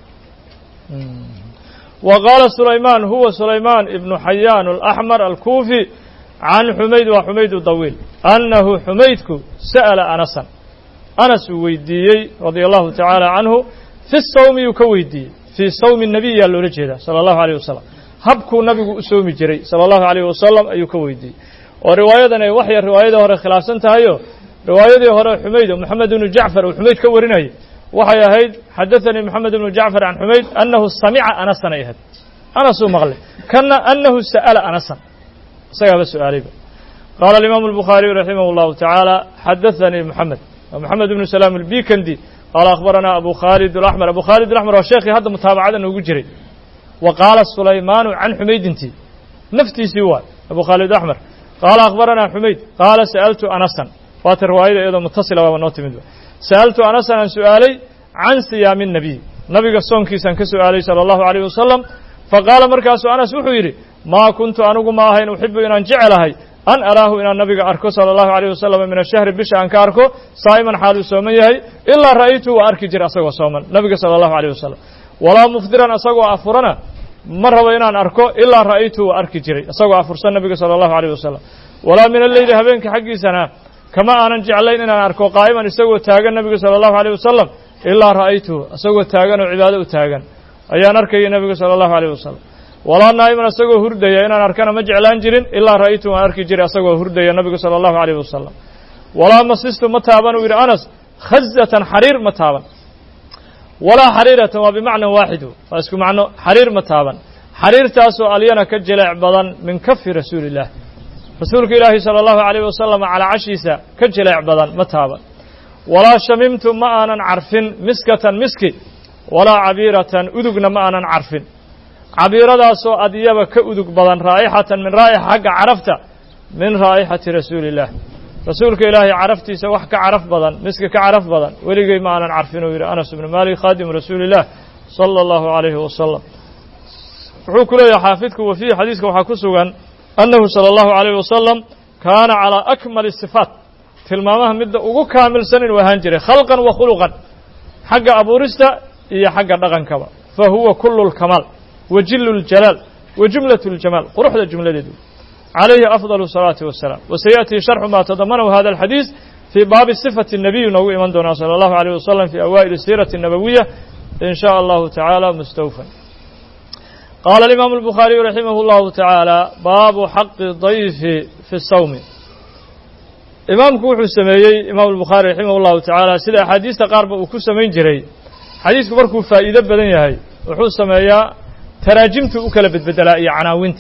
wa qaala sulaymaan huwa sulaymaan ibnu xayaan alaxmar alkuufi can xumayd waa xumayd dawiil annahu xumaydku sa'ala anasan anas uu weydiiyey radia allahu tacaala canhu fi sawmi yuu ka weydiiyey fii sawmi nabiy yaa loola jeedaa sala allahu alayh wasalam habkuu nabigu u soomi jiray sala allahu alayh wasalam ayuu ka weydiiyey oo riwaayadan ay waxya riwaayadii hore khilaafsan tahayo riwaayadii hore xumayd oo moxamed ibnu jacfar uu xumayd ka warinayay waxay ahayd xadaثanii moxamed ibnu jacfar can xumayd annahu samica anasan ay ahayd anasuu maqlay kana annahu sa'ala anasan isagaaba su-aalayba qaala alimaamu albukhaariyu raximah allahu tacaala xadaثanii moxamed moxamed ibnu salaam albikandi qaala akhbaranaa abu khaalid alaxmar abu khaalid alaxmar waa sheekhii hadda mutaabacada noogu jiray wa qaala sulaymaanu can xumaydintii naftiisii waay abu khaalid axmar qaala akhbaranaa xumayd qaala sa'altu anasan waata riwaayada iyadoo mutasila waaba noo timid sa'altu anasan aan su'aalay can siyaami nabiy nabiga soonkiisaan ka su'aalay sala allahu alayh wasalam faqaala markaasuu anas wuxuu yidhi maa kuntu anigu ma ahayn uxibu inaan jecelahay an araahu inaan nabiga arko sala allahu alayh wasalam min ashahri bisha aan ka arko saa'iman xaal uu sooman yahay ilaa ra'aytuhu waa arki jira asagoo sooman nabiga sala allahu alayh wasalam walaa mufdiran asagoo afurana ma rabo inaan arko ilaa ra'aytuhu waa arki jiray isagoo afursan nabiga sala allahu alayh wasalam walaa min alleyli habeenka xaggiisana kama aanan jeclayn inaan arko qaa'iman isagoo taagan nabiga sala allahu alayh wasalam ilaa ra'aytuhu isagoo taagan oo cibaado u taagan ayaan arkayay nabiga sala allahu alayh wasalam walaa naa'iman isagoo hurdaya inaan arkana ma jeclaan jirin ilaa ra'aytuhu waan arki jiray isagoo hurdaya nabiga sala allahu alayh wasalam walaa masistu ma taaban uu yidhi anas khazatan xariir ma taaban walaa xariiratan waa bimacnan waaxidu waa isku macno xariir ma taaban xariirtaasoo alyana ka jileec badan min kafi rasuuli illah rasuulka ilaahi sala allahu alayh wasalam calaa cashiisa ka jileec badan ma taaban walaa shamimtu ma aanan carfin miskatan miski walaa cabiiratan udugna ma aanan carfin cabiiradaasoo adyaba ka udug badan raa'ixatan min raa'ixa xagga carafta min raa'ixati rasuuli illah rasuulka ilaahay caraftiisa wax ka caraf badan miska ka caraf badan weligay ma aanan carfin uu yidhi anas ibnu maalik khaadimu rasuuli illah sala allahu alayhi wasalam wuxuu ku leeyahay xaafidku wa fiihi xadiiska waxaa ku sugan annahu sala allahu alayh wasalam kaana calaa akmali sifaat tilmaamaha midda ugu kaamilsan inuu ahaan jiray khalqan wa khuluqan xagga abuurista iyo xagga dhaqankaba fa huwa kulu lkamaal wa jillu ljalaal wa jumlatu ljamaal quruxda jumladeedu calayhi afdalu salaati wasalaam wa sayaأtii sharxu ma tadamanahu hada alxadiis fii baabi sifati الnabiy noogu iman doonaa salى allahu alayh wasalam fi awaa'ili siirati الnabawiya in shaء allahu tacaala mustawfan qaala alimaamu albukhaariyu raximah اllahu tacaala baabu xaqi dayfi fi sawmi imaamku wuxuu sameeyey imaamu albukhaari raximah اllahu tacaala sida axaadiista qaarba uu ku samayn jiray xadiisku markuu faa'iido badan yahay wuxuu sameeyaa taraajimtu u kala bedbedelaa iyo canaawinta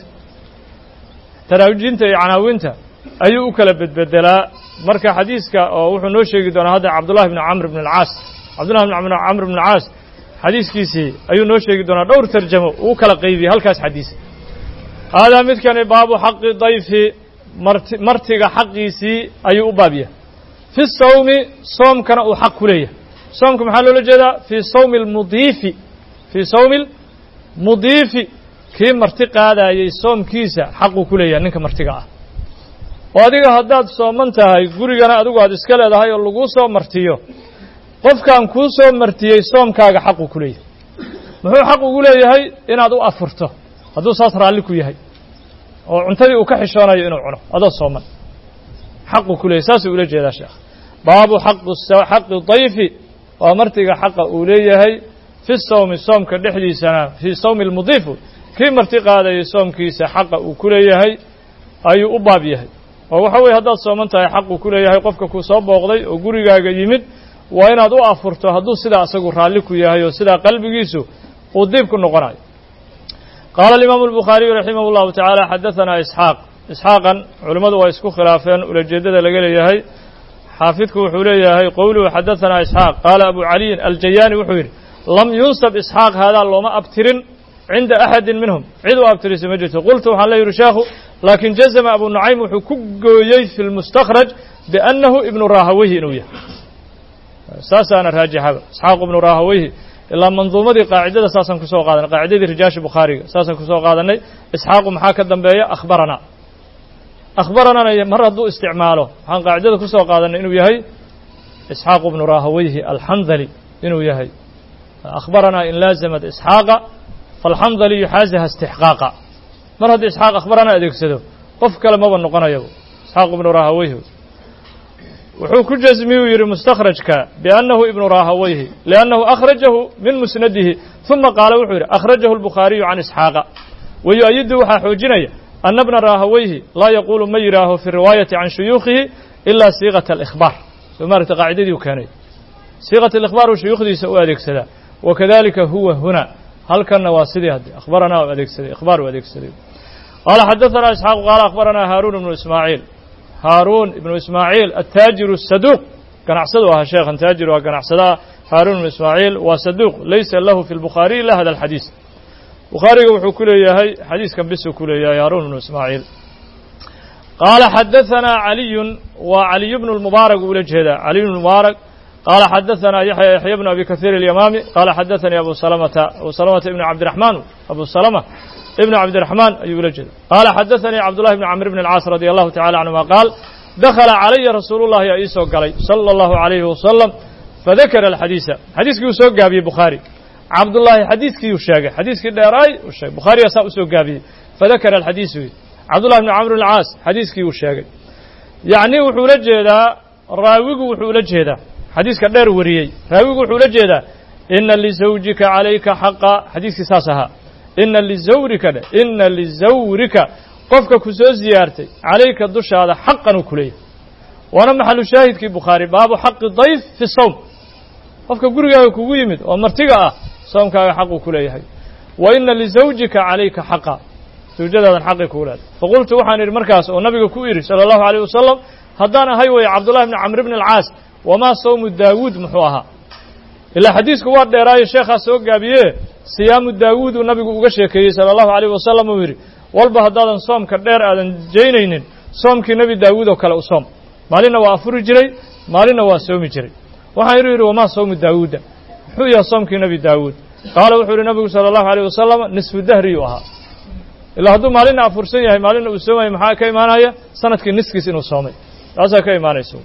taraajimta iyo canaawinta ayuu u kala bedbedelaa marka xadiiska oo wuxuu noo sheegi doonaa hadda cabdullahi bni camr bn alcaas cabdullahi bn camr bn alcaas xadiiskiisii ayuu noo sheegi doonaa dhowr tarjamo uu kala qaybiyey halkaas xadiis haadaa midkani baabu xaqi dayfi marti martiga xaqiisii ayuu u baabyahay fi sawmi soomkana uu xaq ku leeyahay soomka maxaa loola jeedaa fii sawmi lmudiifi fii sawmi lmudiifi kii marti qaadayey soomkiisa xaquu ku leeyahay ninka martiga ah oo adiga haddaad sooman tahay gurigana adigu aad iska leedahay oo laguu soo martiyo qofkaan kuu soo martiyey soomkaaga xaquu ku leeyahay muxuu xaq ugu leeyahay inaad u afurto hadduu saas raalli ku yahay oo cuntadii uu ka xishoonayo inuu cuno adoo sooman xaqu ku leeyahay saasuu ula jeedaa sheekh baabu xaqi dayfi waa martiga xaqa uu leeyahay fi sawmi soomka dhexdiisana fii sawmi lmudiifu kii marti qaadayay soomkiisa xaqa uu ku leeyahay ayuu u baab yahay oo waxa weeye haddaad sooman tahay xaquu ku leeyahay qofka kuu soo booqday oo gurigaaga yimid waa inaad u afurto hadduu sidaa asagu raalli ku yahay oo sidaa qalbigiisu uu diib ku noqonayo qaala alimaamu albukhaariyu raximah llahu tacaala xadahanaa isxaaq isxaaqan culimmadu waa isku khilaafeen ulajeeddada laga leeyahay xaafidku wuxuu leeyahay qowluhu xadahanaa isxaaq qaala abu caliyin aljayaani wuxuu yidhi lam yunsab isxaaq haadaa looma abtirin cinda axadin minhum cid u abtirisa ma jirto qultu waxaan le yidhi sheekhu laakiin jazama abu nucaym wuxuu ku gooyey fi lmustakhraj biannahu ibnu rahaweyhi inuu yahay saasaana raajixaba isxaaq ibnu rahaweyhi ilaa manduumadii qaacidada saasaan kusoo qaadanay qaacidadii rijaashi bukhaariga saasaan kusoo qaadanay isxaaqu maxaa ka dambeeya akhbaranaa akhbaranana mar hadduu isticmaalo waxaan qaacidada kusoo qaadanay inuu yahay isxaaq ibnu rahaweyhi alxandali inuu yahay akhbaranaa in laazamat isxaaqa falxandali yuxaaziha istixqaaqa mar haddii isxaaq akhbarana adeegsado qof kale maba noqonayaba isxaaq ibnu rahaweyhi wuxuu ku jasmiyuu yidhi mustakhrajka biannahu ibnu rahaweyhi liannahu akhrajahu min musnadihi uma qaala wuxuu yidhi akhrajahu albukhaariyu can isxaaqa wayu-ayidu waxaa xoojinaya ana bna rahaweyhi laa yaquulu ma yidhaaho fi riwaayati can shuyuukhihi ilaa siiqata alikhbaar soo maaragta qaacidadii u keenay siiqat alikhbaar uu shuyuukhdiisa u adeegsadaa wakadalika huwa huna halkanna waa sidii haddi akhbaranaa u adeegsaday ikhbaar u adeegsaday qaala xadahanaa isxaaqu qaala akhbaranaa haaruun ibnu ismaaciil haaruun ibnu ismaaciil attaajiru asaduuq ganacsadu ahaa sheekhan taajir waa ganacsadaa haaruun ibnu ismaaciil waa saduuq laysa lahu fi lbukhaariy ila hada alxadiis bukhaariga wuxuu ku leeyahay xadiiskan bisuu ku leeyahay haaruun ibnu ismaaciil qaala xadahanaa caliyun waa caliy bnu lmubaarak ula jeedaa caliy bnu mubaarak qaala xadahanaa yaxya yaxya bnu abi kahiir alyamaami qaala xadathanii abu salamata abu salamata ibnu cabdiraxmaan abu salama ibnu cabdiraxmaan ayuu ula jeeda qaala xadathanii cabdullahi bni camr bn alcaas radi allahu tacala canhuma qaal dakhala calaya rasuulu llahi aa ii soo galay sala allahu alayhi wasalam fadakara alxadiisa xadiiskii uu soo gaabiyey bukhaari cabdullaahi xadiiskiiuu sheegay xadiiskii dheeraay uu sheegay bukhaariyaa saa usoo gaabiyey fadakara alxadiisu cabdullahi bni camr bn alcaas xadiiskii uu sheegay yacni wuxuu la jeedaa raawigu wuxuu ula jeedaa xadiiska dheer wariyey raawigu wuxuu ula jeedaa ina lizawjika calayka xaqa xadiiskii saas ahaa ina lizawrika dhe ina lizawrika qofka ku soo ziyaartay calayka dushaada xaqan uu ku leeyahay waana maxalu shaahidkii bukhaari baabu xaqi dayf fi sawm qofka gurigaaga kugu yimid oo martiga ah soomkaaga xaquu ku leeyahay wa ina lizawjika calayka xaqa zawjadaadan xaqi kugu leedahay faqultu waxaan idhi markaas oo nabiga ku idhi sala allahu alayh wasalam haddaan ahay weye cabdullahi bni camr bni alcaas wamaa sawmu daawuud muxuu ahaa ilaa xadiisku waa dheeraayo sheekhaa soo gaabiye siyaamu daawuud uu nabigu uga sheekeeyey sala allahu alayh wasalam uu yidhi walba haddaadan soomka dheer aadan jaynaynin soomkii nebi daawuud oo kale u soom maalinna waa afuri jiray maalinna waa soomi jiray waxaan idhi yidhi wamaa sawmu daawuuda muxuu yahay soomkii nebi daawuud qaala wuxuu yidhi nabigu sala allahu alayh wasalam nisfu dahriyuu ahaa ilaa hadduu maalinna afursan yahay maalinna uu soomaya maxaa ka imaanaya sanadkii niskiis inuu soomay taasaa ka imaanaysa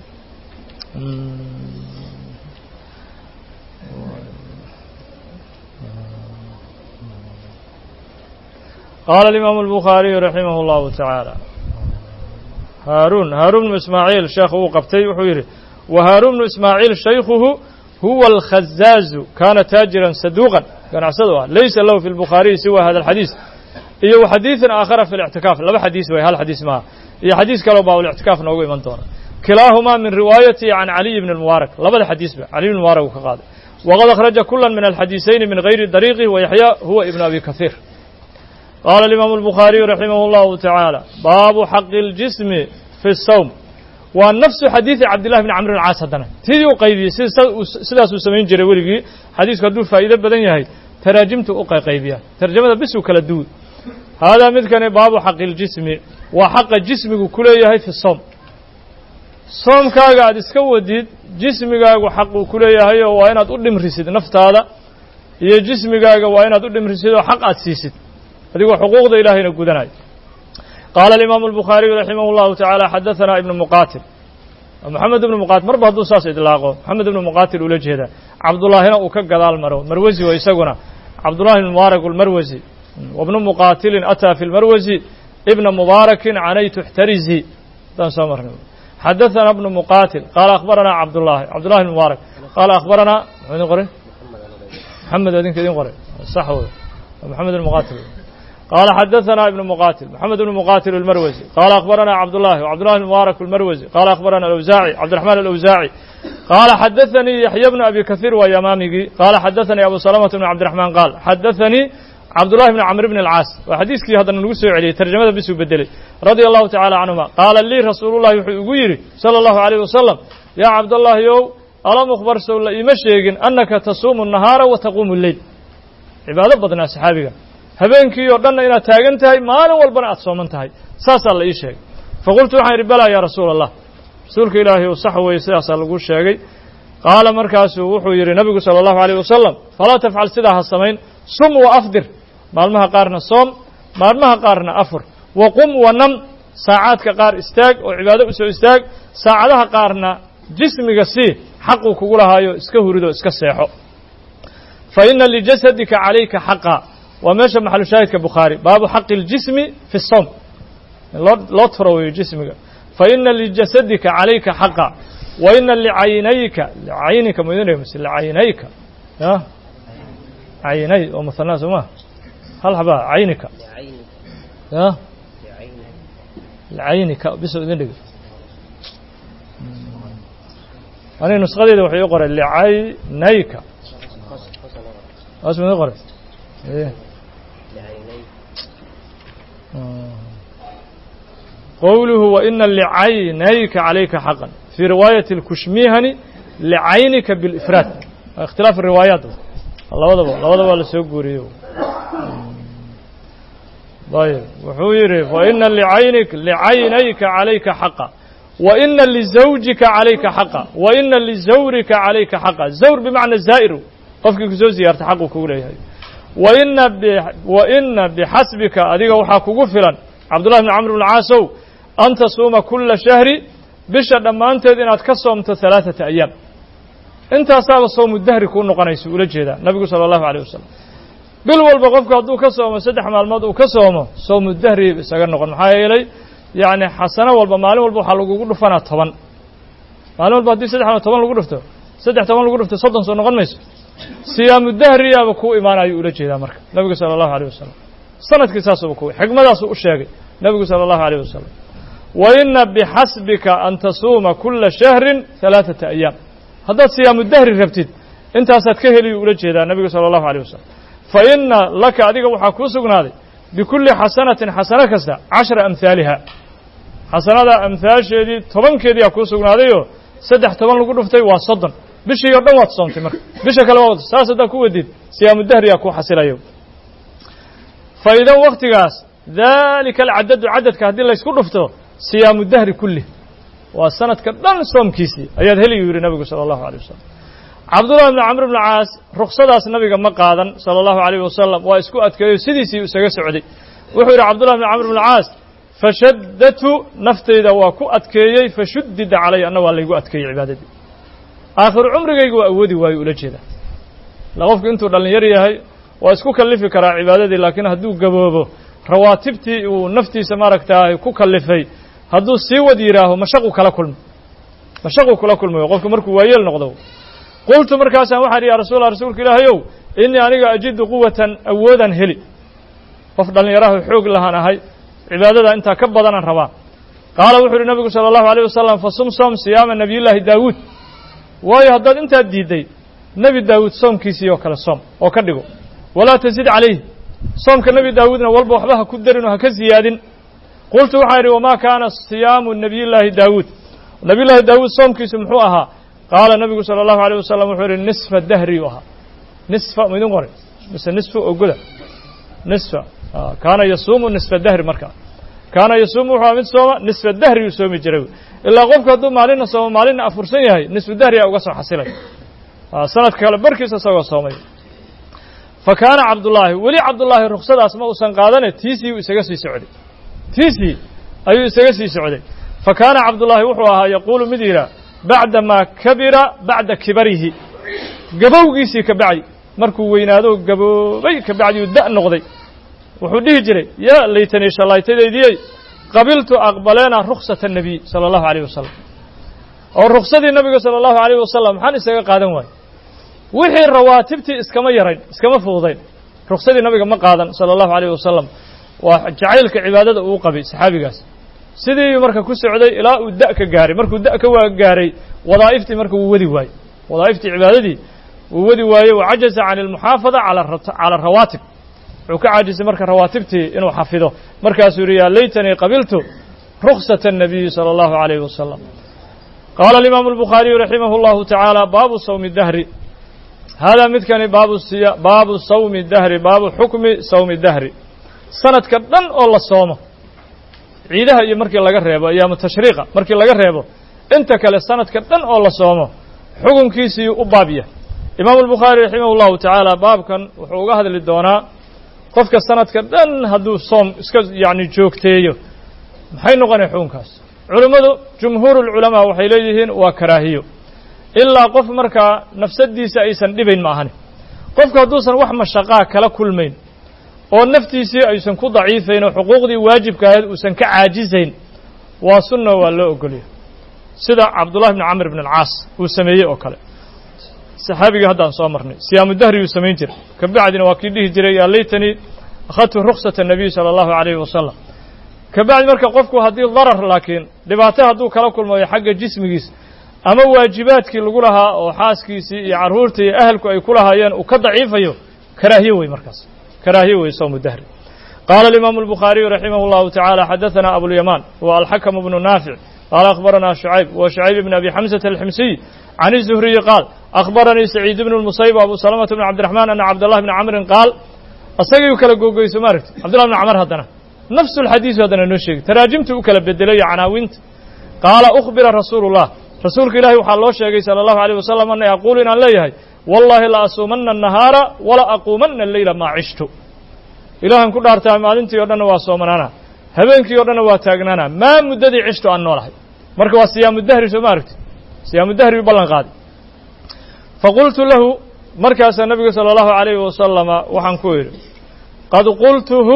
qaala alimaamu albukhaariyu raximah allahu tacaala haaruun haaruun bnu ismaaciil sheekhu uu qabtay wuxuu yidhi wa haaruun bnu ismaaciil shaykhuhu huwa alkhazaazu kaana taajiran saduuqan ganacsadu ah laysa lahu fi lbukhaariyi siwa hada alxadiis iyo xadiiثan aakhara fi اlictikaaf laba xadiis way hal xadiis maaha iyo xadiis kaloo baa ulictikaaf noogu iman doona kilaahumaa min riwaayati can caliy bn اlmubaarak labada xadiisba caliy bn mubaarak uu ka qaaday waqad akhraja kula min alxadiisayni min gayri dariiqi wayaxya huwa ibn abi kahiir qaala alimaamu albukhaariyu raximah اllahu tacaala baabu xaqi اljismi fi الsawm waa nafsu xadiidi cabdillahi bni camr alcaas haddana tidii u qaybiyey sidaasuu samayn jiray weligii xadiisku hadduu faa'iido badan yahay taraajimtu u qayqaybiya tarjamada bisuu kala duwi haadaa midkani baabu xaqi اljismi waa xaqa jismigu ku leeyahay fi soom soomkaaga aad iska wadid jismigaagu xaquu ku leeyahay oo waa inaad u dhimrisid naftaada iyo jismigaaga waa inaad u dhimrisid oo xaq aad siisid adigoo xuquuqda ilaahayna gudanayo qaala alimaamu albukhaariyu raximah اllahu tacaala xadaثanaa ibnu muqaatil moxamed ibnu muqaatil marba hadduu saas idlaaqo moxamed ibnu muqaatil ula jeedaa cabdullaahina uu ka gadaal maro marwasi wa isaguna عبد الله بن مبارك المروزي وابن مقاتل أتى في المروزي ابن مبارك عنيت احترزي حدثنا ابن مقاتل قال أخبرنا عبد الله عبد الله بن مبارك قال أخبرنا محمد هذين كذين قرأ صح هو محمد المقاتل قال حدثنا ابن مقاتل محمد بن مقاتل المروزي قال أخبرنا عبد الله وعبد الله بن مبارك المروزي قال أخبرنا الأوزاعي عبد الرحمن الأوزاعي قال حدثني يحيى بن أبي كثير ويمامي قال حدثني أبو سلمة بن عبد الرحمن قال حدثني عبد الله بن عمرو بن العاص وحديث كي هذا نقول عليه ترجمة بس بدلي رضي الله تعالى عنهما قال لي رسول الله يقول صلى الله عليه وسلم يا عبد الله يو ألا مخبر سول يمشيين أنك تصوم النهار وتقوم الليل عبادة بدنا صحابي habeenkii oo dhan inaad taagan tahay maalin walbana aad sooman tahay saas la ii sheegay faqultu waxaan iri bala ya rasuul allah rasuulka ilaahay oo sax weey sidaas lagu sheegay qaala markaasuu wuxuu yiri nabigu sallallahu alayhi wasallam fala tafcal sidaa ha samayn sum wa afdir maalmaha qaarna soom maalmaha qaarna afur wa qum wa nam saacadka qaar istaag oo cibaado u soo istaag saacadaha qaarna jismiga si xaq uu kugu lahaayo iska hurido iska seexo fa inna li jasadika alayka haqqan وماشى محل شاهد كبخاري باب حق الجسم في الصوم لا تروي جسمك فإن لجسدك عليك حقا وإن لعينيك لعينك مدينة مثل لعينيك ها عيني ومثلنا سما هل حبا عينك ها لعينك بس مدينة أنا نسخة دي وحي يقرأ لعينيك اسمه يقرأ إيه قوله وإن لعينيك عليك حقا في رواية الكشميهني لعينك بالإفراد اختلاف الروايات الله وضبه الله وضبه لسيقوريه طيب وحويره وإن لعينك لعينيك عليك حقا وإن لزوجك عليك حقا وإن لزورك عليك حقا زور بمعنى الزائر قفك زوزي يرتحقك إليه وإن وإن بحسبك أديك وحاكو فلان عبد الله بن عمرو بن العاص أن تصوم كل شهر بشر لما أنت إن أتكصمت ثلاثة أيام أنت أصاب صوم الدهر يكون قنيس ولا جدا النبي صلى الله عليه وسلم بالول بقفك أدو كصوم سدح مع الماضي وكصوم صوم الدهر سجن قن حيلي يعني حسنة والبمال والبحلق يقول فنا طبعا مال والبدي سدح طبعا لقرفته سدح طبعا لقرفته صدق صون قنيس صيام الدهر يا بكو إيمان أي ولا جدا مرك النبي صلى الله عليه وسلم سنة كساس بكو حكمة داس وشاقي النبي صلى الله عليه وسلم وإن بحسبك أن تصوم كل شهر ثلاثة أيام هذا صيام الدهر ربتيد أنت أستكهلي ولجه هذا النبي صلى الله عليه وسلم فإن لك أديك وحكوس هذه بكل حسنة حسنة كسا عشر أمثالها حسنة أمثال شدي طبعا كذي أكوس هذه سدح طبعا لقول فتي وصدن بشي يردن واتسون تمر بشي كلام ساسة دكوا ديد صيام الدهر يكو حصل يوم فإذا وقت قاس ذلك العدد عدد كهدي الله يسكون رفته صيام الدهر كله والسنة كدن صوم كيسي أياد هلي يوري النبي صلى الله عليه وسلم عبد الله بن عمرو بن العاص رخصة داس النبي ما قادن صلى الله عليه وسلم واسكو أتكيو سيديسي وسجى سعودي وحير عبد الله بن عمرو بن العاص فشدته نفتي دواكو أتكيي فشدد علي أنه والله يقو أتكي عبادتي آخر عمري يقو أودي واي ولجدا لغفك انتو دلن يريهي واسكو كلفي كرا عبادتي لكن هدو قبوبو رواتبتي ونفتي سماركتاي كو كلفي هدو سيود يراهو مشاقو كلا كلم مشاقو كلا كلم وقفك مركو وايل نقضو قلت مركاسا وحد يا رسول الله رسولك إلهيو إني أنيق أجد قوة أودا هلي ففضل يراه حوق لها نهي عبادة انت كبضنا الربا قال وحر النبي صلى الله عليه وسلم فصم صوم صيام النبي الله داود واي هداد انت ديدي نبي داود صوم كيسي وكلا صوم وكدغو ولا تزيد عليه صوم كنبي داودنا والبا وحبها كدرن وهكزياد قلت وحير وما كان صيام النبي الله داود النبي الله داود صوم كيسي محوها قال النبي صلى الله عليه وسلم وحير النصف الدهر وها نصف من قري بس النصف أقوله نصف آه. كان يصوم نصف الدهر مركا كان يصوم وحامد صوم نصف الدهر يصوم الجرو إلا قفك هدو مالين صوم مالين أفرسين هاي نصف الدهر يا أقصى حصيلة آه. سنة كلا بركيس سوى صومي فكان عبد الله ولي عبد الله الرخصة اسمه سنقادنا تيسي ويسقسي سعودي تيسي أي يسقسي سعودي فكان عبد الله وحوها يقول مديرا بعدما كبر بعد كبره قبوقيسي كبعي markuu weynaado gaboobay ka bacdi da' noqday wuxuu dhihi jiray yaa laytanii shallaaytadeydiyey qabiltu aqbaleena ruksata الnabiy salى الlahu عalيه wasalam oo ruksadii nabiga salى الlahu عalيه wasalam maxaan isaga qaadan waayo wixii rawaatibtii iskama yarayn iskama fududayn ruksadii nabiga ma qaadan salى الlahu عalيه wasalam waa jacaylka cibaadada uu qabay saxaabigaas sidii marka ku socday ilaa uu da' ka gaaray markuu da' ka waa gaaray wadaa'iftii marka wuu wadi waayey wadaa'iftii cibaadadii wuu wadi waayey wacajaza can اlmuxaafada calى rawaatib wuxuu ka caajisay marka rawaatibtii inuu xafido markaasuu yidhi yaa laytanii qabiltu ruksata الnabiyi salى الlahu عalayه wasalam qaala alimaamu الbukhaariyu raximah اllahu tacaala baabu sawmi dahri haadaa midkani baabu siya baabu sawmi dahri baabu xukmi sawmi dahri sanadka dhan oo la soomo ciidaha iyo markii laga reebo ayaamu tashriiqa markii laga reebo inta kale sanadka dhan oo la soomo xukunkiisii u baab yahay imaamu albukhaari raximah اllahu tacaala baabkan wuxuu uga hadli doonaa qofka sanadka dhan hadduu soom iska yacni joogteeyo maxay noqonaya xukunkaas culimmadu jumhuuru lculamaa waxay leeyihiin waa karaahiyo ilaa qof markaa nafsadiisa aysan dhibayn ma ahani qofku hadduusan wax mashaqaa kala kulmayn oo naftiisii aysan ku daciifayn oo xuquuqdii waajibka ahayd uusan ka caajisayn waa sunna waa loo ogolya sida cabdullahi bni camr bn alcaas uu sameeyey oo kale saxaabigii haddaan soo marnay siyaamu dahri uu samayn jiray ka bacdina waa kii dhihi jiray yaa laytanii akhadtu ruksata الnabiy salى الlahu عalayhi wasalam ka bacdi marka qofku haddii darar laakiin dhibaato hadduu kala kulmayo xagga jismigiisa ama waajibaadkii lagu lahaa oo xaaskiisii iyo carruurtii iyo ahalku ay ku lahaayeen uu ka daciifayo karaahiye wey markaas karaahiye wey sawmu dahri qaala alimaamu الbukhaariyu raximah اllahu tacaala xadaثana abulyamaan wa alxakam bnu naafic qaala akhbarana shucayb wa shucayb bn abi xamsata alximsiy can الzuhriyi qaal akhbaranii saciid bn اlmusayb abu salamata bn cabdiraxmaan ana cabdallahi bni camrin qaal asagii u kala googeyso ma aragti cabdullah bni camar haddana nafsu اlxadiisu haddana noo sheegay taraajimtu u kala bedelayo canaawinta qaala ukhbira rasuulu الlah rasuulka ilaahay waxaa loo sheegay salى الlahu عalيه wasalam ana yaquulu inaan leeyahay wallahi la asuumanna الnahaara wala aquumanna الleyla maa cishtu ilaahan ku dhaartaa maalintii o dhanna waa soomanaana habeenkii o dhanna waa taagnaana maa muddadii cishtu aan noolahay marka waa siyaamu dahri soo ma aragti siyaamu dahri u ballan qaaday faqultu lahu markaasaa nabiga salى الlahu عalayhi wasalama waxaan ku idhi qad qultuhu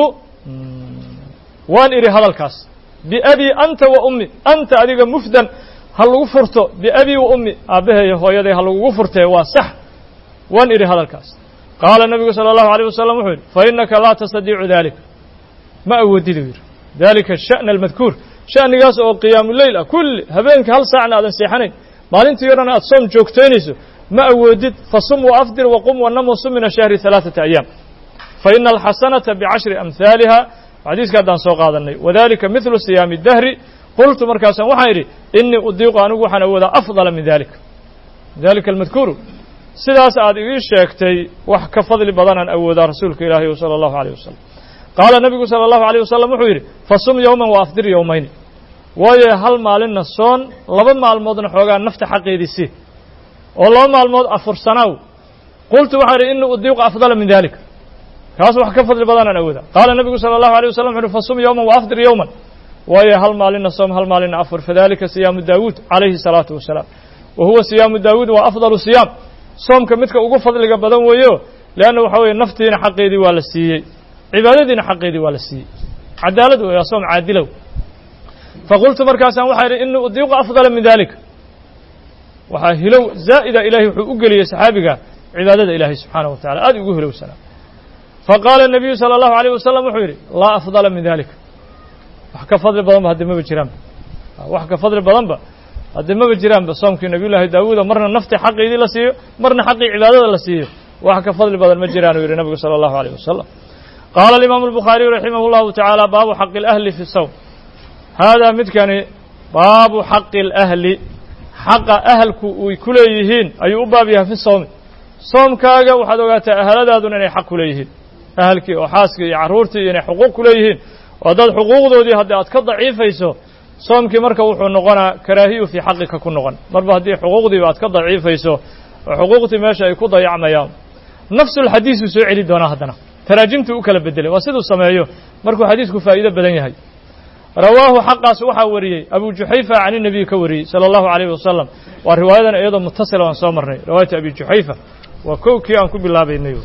waan idhi hadalkaas biabii anta wa ummi anta adiga mufdan ha lagu furto biabii wa ummi aabbaheeyo hooyaday ha lagugu furtee waa sax waan idhi hadalkaas qaala nabigu salى الlahu عalيه wasalam wuxuu yidhi fainaka laa tastadiicu dalik ma awoodid u yidhi dalika sha'n almadkuur sha'nigaas oo qiyaamu leyl ah kulli habeenka hal saacna aadan seexanayn maalintii o dhan aad soom joogtaynayso ma awoodid fasum waafdir waqum wanam wasum min ashahri ثalaaثata ayaam faina alxasanata bicashri amhaaliha xadiiska haddaan soo qaadanay wadalika midlu siyaami dahri qultu markaasaan waxaan idhi inii udiiqu anigu waxaan awoodaa afdala min dalika dalika almadkuuru sidaas aad igii sheegtay wax ka fadli badanaan awoodaa rasuulka ilaahay salى الlahu عalيه wasalam qaala nabigu salى الlahu عalيه wasalam wuxuu yidhi fasum yowman waafdir yowmayni waayo hal maalinna soon laba maalmoodna xoogaa nafta xaqeedii si oo laba maalmood afursanaaw qultu waxaan idhi inii udiiqu afdala min dalika kaas wax ka fadli badanaan awoodaa qaala nabigu salى الlahu عalيه wasalam wuxu uhi fasum yowman waafdir yowman waayo hal maalinna soom hal maalinna afur fadalika siyaamu daawuud calayhi الsalaatu wasalaam wa huwa siyaamu daawuud waa afdalu siyaam soomka midka ugu fadliga badan weeyo leanna waxa weeye naftiina xaqeedii waa la siiyey cibaadadiina xaqeedii waa la siiyey cadaalad wey waa soom caadilow faqultu markaasaan waxaa idhi inii udiiqu afdala min dalika waxaa hilow zaa'ida ilahay wuxuu u geliyey saxaabiga cibaadada ilaahay subxaanaه wa tacala aad ugu hilowsanaa faqaala الnabiyu salى الlahu عalيه wasalam wuxuu yidhi laa afdala min dalika wax ka fadli badanba haddii maba jiraanba wax ka fadli badanba haddii maba jiraanba soomkii nabiy llaahi daawuuda marna naftii xaqeydii la siiyo marna xaqii cibaadada la siiyo wax ka fadli badan ma jiraan uu yidhi nabigu salى الlahu عalيه wasalam qaala alimaamu الbukhaariyu raximah اllahu tacaala baabu xaqi اlأhli fi الsawm haadaa midkani baabu xaqi اlأhli xaqa ahalku uy ku leeyihiin ayuu u baab yahay fi sawmi soomkaaga waxaad ogaataa ahaladaaduna inay xaq ku leeyihiin ahalkii oo xaaskii iyo carruurtii iyo inay xuquuq ku leeyihiin oo haddaad xuquuqdoodii haddii aad ka daciifayso soomkii marka wuxuu noqonaa karaahiyu fii xaqika ku noqon marba haddii xuquuqdiiba aad ka daciifayso oo xuquuqtii meesha ay ku dayacmayaan nafsulxadiisuu soo celi doonaa haddana taraajimtuu u kala bedelay waa siduu sameeyo markuu xadiisku faa'iido badan yahay rawaahu xaqaas waxaa wariyey abu juxayfa can inabiy ka wariyey salى الlahu عalيyه wasalam waa riwaayadan iyadoo mutasila waan soo marnay riwaayata abi juxayfa وكوكي أنكو بالله بينيو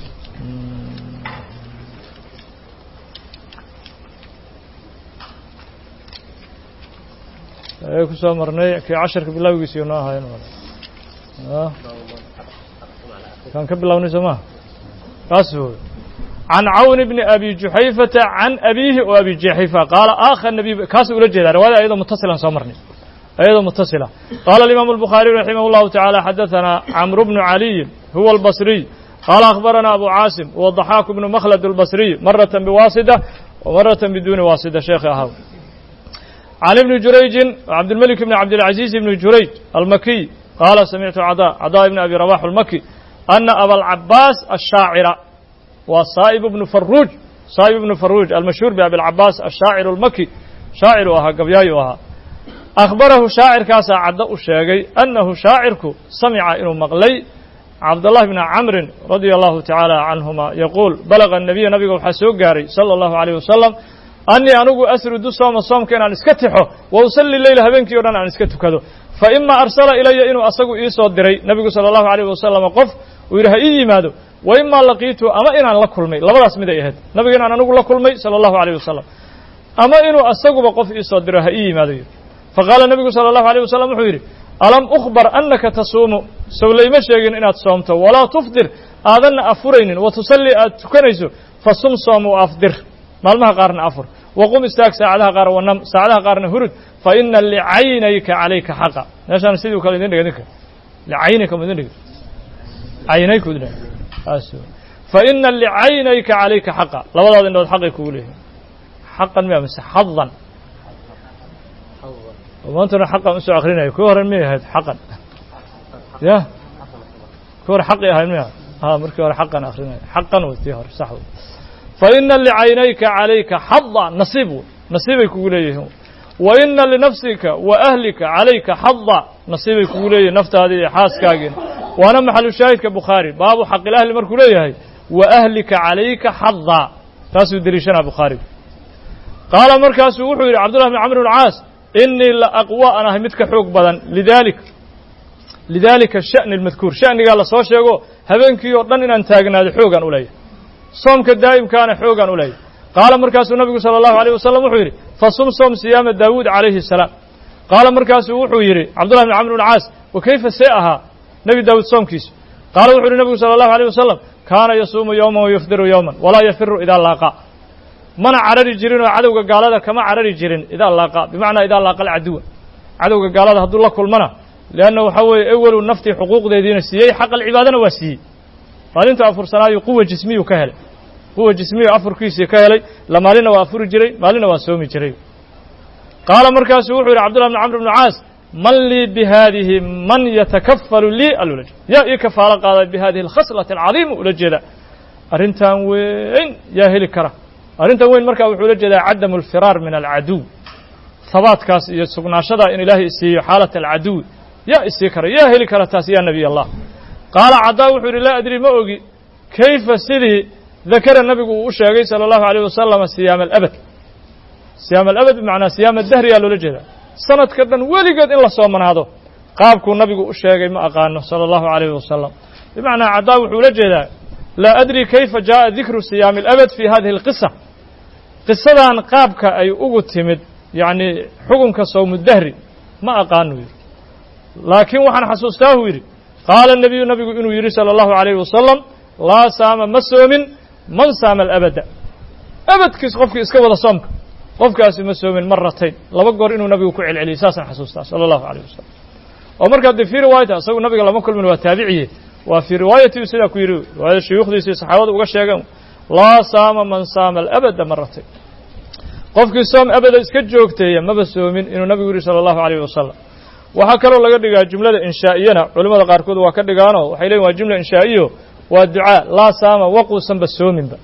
أيكو سامرني كي عشر كبلا ويسيونا هاي نوع آه كان كبلا ونسماه قاسو عن عون بن أبي جحيفة عن أبيه وأبي جحيفة قال آخر النبي كاسو رجل رواية أيضا متصلة سامرني أيضا متصلة قال الإمام البخاري رحمه الله تعالى حدثنا عمرو بن علي هو البصري قال أخبرنا أبو عاصم والضحاك بن مخلد البصري مرة بواسطة ومرة بدون واسطة شيخ أهو عن ابن جريج وعبد الملك بن عبد العزيز بن جريج المكي قال سمعت عطاء عطاء بن أبي رواح المكي أن أبا العباس الشاعر وصائب بن فروج صائب بن فروج المشهور بأبي العباس الشاعر المكي شاعر وها قبياي وها أخبره شاعر كاسا عداء الشاقي أنه شاعرك سمع إنه مغلي عبد الله بن عمرو رضي الله تعالى عنهما يقول بلغ النبي نبي حسوق قاري صلى الله عليه وسلم أني أنوغو أسرد صوم الصوم كان أن اسكتحه وأصلي الليل هبنك يوران أن اسكته كذو فإما أرسل إلي إنه أصغو إيسو الدري نبي صلى الله عليه وسلم قف ويرها إيي مادو وإما لقيته أما إن أن لكل مي لبدا اسمي إيهد نبي أن أنوغو لكل مي صلى الله عليه وسلم أما إنه أصغو بقف إيسو الدري إيي مادو فقال النبي صلى الله عليه وسلم حويري ألم أخبر أنك تصوم سولي مشيغن إنات صومت ولا تفطر آذن أفرين وتصلي أتكنيسو فصم صوم وأفطر مالمها قارن أفر وقم استاك ساعدها قارن ونم ساعدها قارن هرد فإن لعينيك عليك حقا نشان سيدو كالدين لك لعينيك مدين لك عينيك مدين فإن لعينيك عليك حقا لا والله إنه الحق يقوله حقا ما مس حظا وما أنتنا حقا مسوا آخرين كور المية حقا يا كور حقي هاي المية ها مركور حقا آخرين حقا وتيهر صح فإن لعينيك عليك حظا نصيب نصيبك وليه وإن لنفسك وأهلك عليك حظا نصيبك وليه نفط هذه حاس كاجن وأنا محل شاهد كبخاري باب حق الأهل مركوليه وأهلك عليك حظا تاسو دريشنا بخاري قال مركز وحوي عبد الله بن عمرو العاص إني لأقوى أنا همتك حوق بدن لذلك لذلك الشأن المذكور شأن قال صوت شيء هبنك يوردن إن أنتاجنا حوقا أولي صوم كدائم كان حوقا أولي قال مركز النبي صلى الله عليه وسلم وحيري فصم صوم صيام داود عليه السلام قال مركز وحيري عبد الله بن عمرو العاص وكيف ساءها نبي داود صوم كيس قال وحيري النبي صلى الله عليه وسلم كان يصوم يوما ويفطر يوما ولا يفر إذا لاقى من عرري جرين وعدوك قال هذا كما عرري جرين إذا لاقى بمعنى إذا لاقى العدو عدوك قال هذا هدو الله كل منا لأنه حول أول النفط حقوق دين السيئي حق العبادة وسيء قال أنت أفر سناي قوة جسمية وكهل قوة جسمية أفر كيسي كهلي لما لنا وأفر جري ما لنا وأسومي جري قال مركز وحور عبد الله بن عمرو بن العاص من لي بهذه من يتكفل لي الولج يا إكفال قال بهذه الخصلة العظيمة ولجدا أرنتان وين يا هلي كره أرنتان وين مركز وحور لجدا عدم الفرار من العدو ثبات كاس يسقنا شدا إن الله يسي حالة العدو يا إسيكر يا هلي كره تاس يا نبي الله قال عداء وحور لا أدري ما أوجي كيف سيدي ذكر النبي وشاقي صلى الله عليه وسلم صيام الأبد صيام الأبد بمعنى صيام الدهر يا لولجدا سنة كذا ولقد إلا صوم من هذا قابكم النبي وشاقي ما أقانه صلى الله عليه وسلم بمعنى عداء وحولجدا لا أدري كيف جاء ذكر صيام الأبد في هذه القصة قصة عن قابك أي أغتمد يعني حكم كصوم الدهر ما أقانه لكن وحن حسوستاه ويري قال النبي النبي إنه يري صلى الله عليه وسلم لا سام مسوم من سام الأبد أبد كيس قفك إسكا ولا صامك قفك أسي مسوم مرتين لبقر إنه نبي كعل علي ساسا حسوستا صلى الله عليه وسلم ومركز في روايته أصدق النبي لما كل من وتابعيه وفي رواية سيدا كويرو وهذا الشيوخ دي سي صحابة وقشيقهم لا سام من سام الأبد مرتين قفك الصام أبد إسكا جوكتي ما بسومين إنه نبي صلى الله عليه وسلم وهكذا لقد دقى جملة إنشائية علماء قاركود وكذا دقانه وحيلين وجملة إنشائية والدعاء لا سام وقوسا بسومين با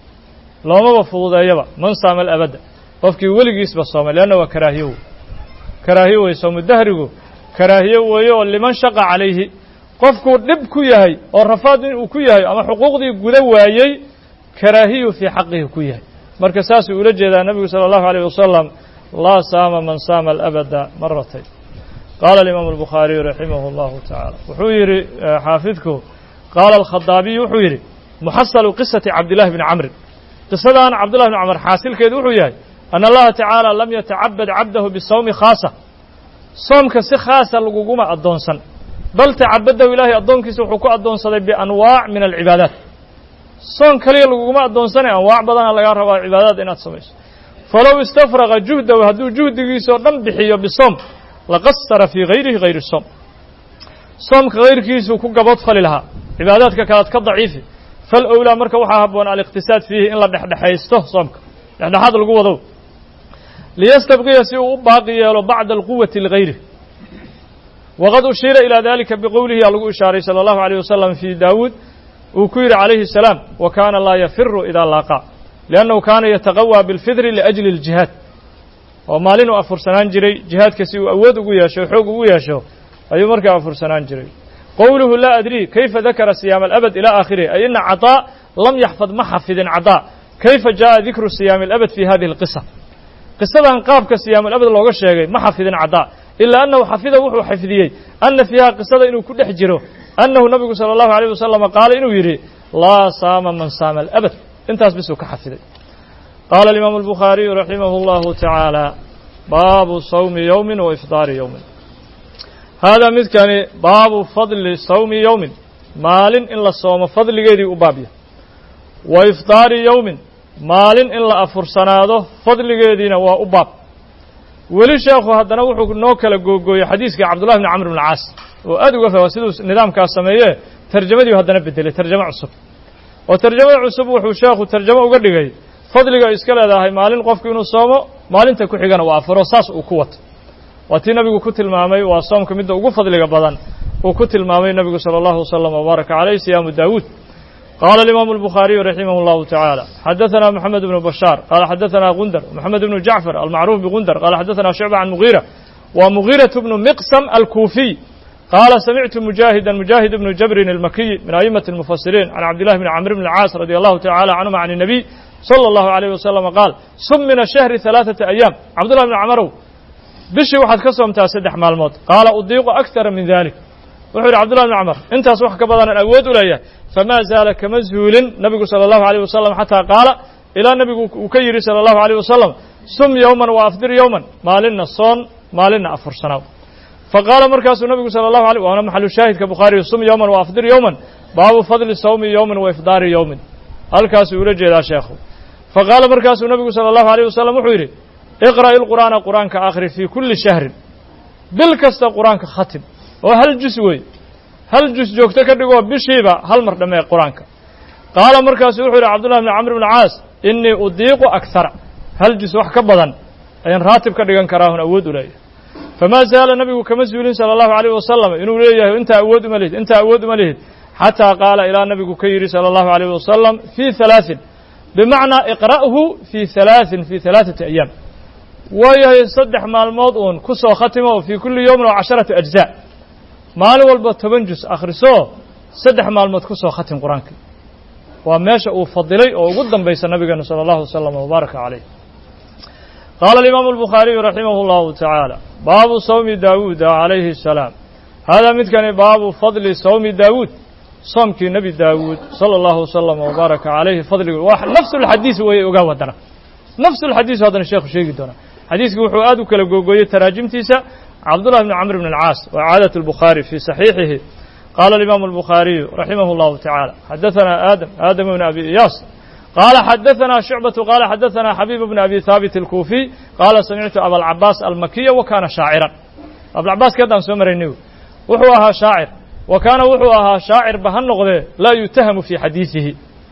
لو ما بفضل أيضا من سام الأبد قفكي ولقيس بصوم لأنه كراهيه كراهيه يصوم الدهره كراهيه ويو لمن شق عليه قفكو دبكو يهي والرفاض كو يهي أما حقوق دي قدوايي كراهيه في حقه كو يهي مركز ساسي ولجد النبي صلى الله عليه وسلم لا سام من سام الأبد مرتين قال الإمام البخاري رحمه الله تعالى وحوير حافظكو qaala alkhadaabiy wuxuu yidhi muxasalu qisati cabdillahi bni camrin qisadan cabdullahi bni camr xaasilkeedu wuxuu yahay ana allaha tacaala lam yatacabad cabdahu bisawmi khaasa soomka si khaasa laguguma addoonsan bal tacabadahu ilaahay addoonkiisa wuxuu ku addoonsaday bianwaac min alcibaadaat soon kaliya laguguma addoonsanay anwaac badana lagaa rabaa cibaadaad inaad samayso falow istafraqa juhdahu hadduu juhdigiisao dhan bixiyo bisoom laqasara fii hayrihi hayri soom soomka hayrkiisuu ku gaboodfali lahaa cibaadaadka kalead ka daciifi fal owlaa marka waxaa habboon aliqtisaad fiihi in la dhexdhexaysto soomka dhexdhexaad lagu wadow liyastabqiya si uu u baaqi yeelo bacda alquwati ligayri waqad ushiira ilaa dalika biqowlihi aa lagu ishaaray sala allahu alayh wasalam fii daawuud uu ku yidhi calayhi asalaam wa kaana laa yafiru idaa laaqaa liannahu kaana yataqawaa bilfidri liajli aljihaad oo maalin uu afursanaan jiray jihaadka si uu awood ugu yeesho xoog ugu yeesho ayuu markaa afursanaan jiray qowluhu laa adrii kayfa dakara siyaama alabad ilaa aakhirihi ay ina cadaa lam yaxfad ma xafidin cadaa kayfa jaaءa dikru siyaami alabad fi hadihi alqisa qisadan qaabka siyaam alabad looga sheegay ma xafidin cadaa ilaa annahu xafida wuxuu xifdiyey ana fiiha qisada inuu ku dhex jiro annahu nabigu sala allahu alayh wasalam qaala inuu yidhi laa saama man saama alabad intaas bisuu ka xafiday qaala alimaamu albukhaariyu raximahu allahu tacaala baabu sawmi yowmin wa ifdaari yowmin haadaa midkani baabu fadli sawmi yowmin maalin in la soomo fadligeedii u baabya wa ifdaari yowmin maalin in la afursanaado fadligeediina waa u baab weli sheekhu haddana wuxuu noo kala googooyey xadiiskii cabdullahi bni camr bn alcaas oo aad uga faa siduu nidaamkaas sameeyee tarjamadiiu haddana bedelay tarjamo cusub oo tarjamada cusub wuxuu sheekhu tarjamo uga dhigay fadliga ay iska leedahay maalin qofku inuu soomo maalinta ku xigana uu afuro saas uu ku wato waa tii nabigu ku tilmaamay waa soomka midda ugu fadliga badan uu ku tilmaamay nabigu salى اllahu waslm wbaaraka calayh siyaamu daawuud qaala alimaamu albukhaariyu raximah اllahu tacaala xadaثana moxamed bnu bashaar qaala xadaثana gundar moxamed bnu jacfar almacruuf bigundar qaala xadaثana shucba can mugiira wa mugiiraة bnu miqsam alkuufiy qaala samictu mujaahida mujaahid bnu jabrin almakiy min a'imaةi اlmufasiriin can cabdillahi bni camr bn alcaas radi allahu tacala canhuma can الnabiy salى اllahu عalayh wasalama qaal sum min ashahri ثalaaثaةa ayaam cabdullahi bni camarow bishii waxaad ka soomtaa saddex maalmood qaala udiiqu akara min dalik wuxuu yidhi cabdullahi bni camar intaas wax ka badanaan awood u leeyahay famaa zaala kama zuulin nabigu sala allahu alayh wasalam xataa qaala ilaa nabigu uu ka yidhi sala allahu alayh wasalam sum yowman wa afdir yowman maalinna soon maalinna afursanaaw faqaala markaasuu nabigu sala allahu alayh waana maxalu shaahidka bukhaariyu sum yowman wa afdir yowman baabu fadli sawmi yowmin wa ifdaari yowmin halkaasuu ula jeedaa sheekhu faqaala markaasuu nabigu sala allahu alayh wasalam wuxuu yidhi iqra'i lqur'aana qur'aanka akhri fii kulli shahrin bil kasta qur'aanka khatim oo hal jus wey hal jus joogto ka dhigoo bishiiba hal mar dhammee qur'aanka qaala markaasu wuxuu yidhi cabdullahi bni camr bn caas innii udiiqu akara hal jus wax ka badan ayaan raatib ka dhigan karaahun awood u leeyahay famaa zaala nabigu kama zuulin sala allahu alayh wasalam inuu leeyahay intaa awood uma lihid intaa awood uma lihid xataa qaala ilaa nabigu ka yidhi sala allahu alayh wasalam fii halaaثin bimacnaa iqra'hu fii halaaثin fii halaaثati ayaam waayahay saddex maalmood uun ku soo khatimo fii kulli yowmin oo casharatu ajzaa maalin walba toban jus akhriso saddex maalmood ku soo khatim qur-aankii waa meesha uu fadilay oo ugu dambaysa nabigeenu sala allahu wasalam wbaaraka calayh qaala alimaamu albukhaariyu raximah اllahu tacaala baabu sawmi daawuuda calayhi الsalaam haadaa midkani baabu fadli sawmi daawuud soomkii nebi daawuud sala allahu wasalam wbaaraka calayhi fadligu waa nafsu lxadiis weeye ogaa wadana nafsu lxadiisu haddana sheekhu sheegi doonaa xadiiskii wuxuu aad u kala googooyey taraajimtiisa cabdullahi bni camr bn alcaas wa caadatu albukhaari fii saxiixihi qaala alimaamu albukhaariyu raximah اllahu tacaala xadaثana aadam aadam bn abi iyaas qaala xadaثana shucbatu qaala xadaثana xabiib bn abi haabit alkuufiy qaala samictu abalcabaas almakiya wa kaana shaaciran abalcabaaski haddaan soo maraynay wuxuu ahaa shaacir wa kaana wuxuu ahaa shaacirba ha noqdee laa yutahamu fii xadiiثihi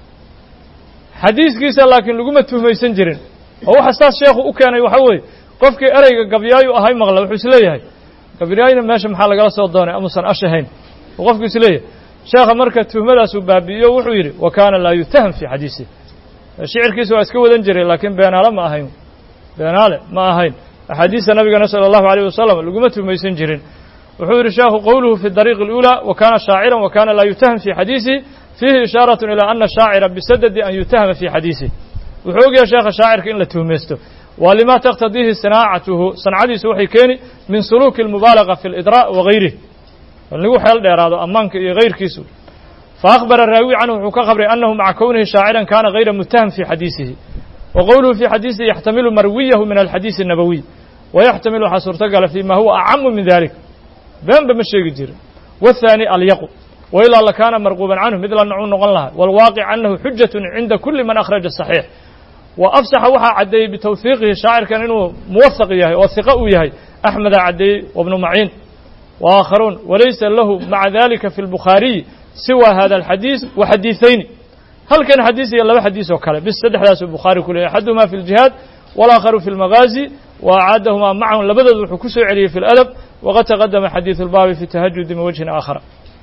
xadiiskiisa laakiin laguma tuhmaysan jirin oo waxa saas sheekhu u keenay waxa weeye qofkii ereyga gabyaayu ahay maqla wuxuu isleeyahay gabyaayna meesha maxaa lagala soo doonay amuusan ashahayn oo qofku isleeyahay sheekha marka tuhmadaasuu baabi'iyo wuxuu yidhi wa kaana laa yutaham fii xadiisihi shicirkiisa waa iska wadan jiray laakiin beenaale ma ahayn beenaale ma ahayn axaadiista nabigana sala allahu alayh wasalam laguma tuhmaysan jirin wuxuu yidhi sheekhu qowluhu fi dariiqi اlأulى wa kaana shaaciran wa kaana laa yutaham fii xadiisihi fiihi ishaaraة ilى ana shaacira bisadadi an yutahama fii xadiisihi wuxuu ogyahay sheekha shaacirka in la tuhmaysto waa lima taqtadiihi sanaacatuhu sancadiisu waxay keeni min suluuki اlmubaalaga fi اlidraء wa gayrih lagu xeel dheeraado ammaanka iyo gayrkiisu فأخبر الراوي عنه وxuu ka خبray أنه مع كونه شاaعرا كان غير متهم في حديثه وqowله في حديثه يحتمل مرويه من الحديث النبوي ويحتمل waxaa suurtogala فيma هو أعم من ذلك beenba ma sheegi jirin والثاني alyq وإlaa لkاna مرغوبا عنه mid la nocuu noqon lahaa والواقع أنه حuجة عinda كuلi maن أخرج الصحيح وأفسح waxaa cadeeyey بتwثيqihi شhaacirkan inuu muوثق yahay oo ثiqة uu yahay أحمدا cadeeyey وبن معين وآخرون وليس له مع ذلك في البخاري سوى هذا الحديث وحديثين halkan xadiis iyo laba xadiis oo kale bis saddexdaas uu Bukhari ku leeyahay xaduma fi al-jihad والآخر في المغازي وأعادهما معهم لبدل wuxuu ku soo celiyay في الأدب وقد تقدم حديث الباب في التهجد من وجه آخر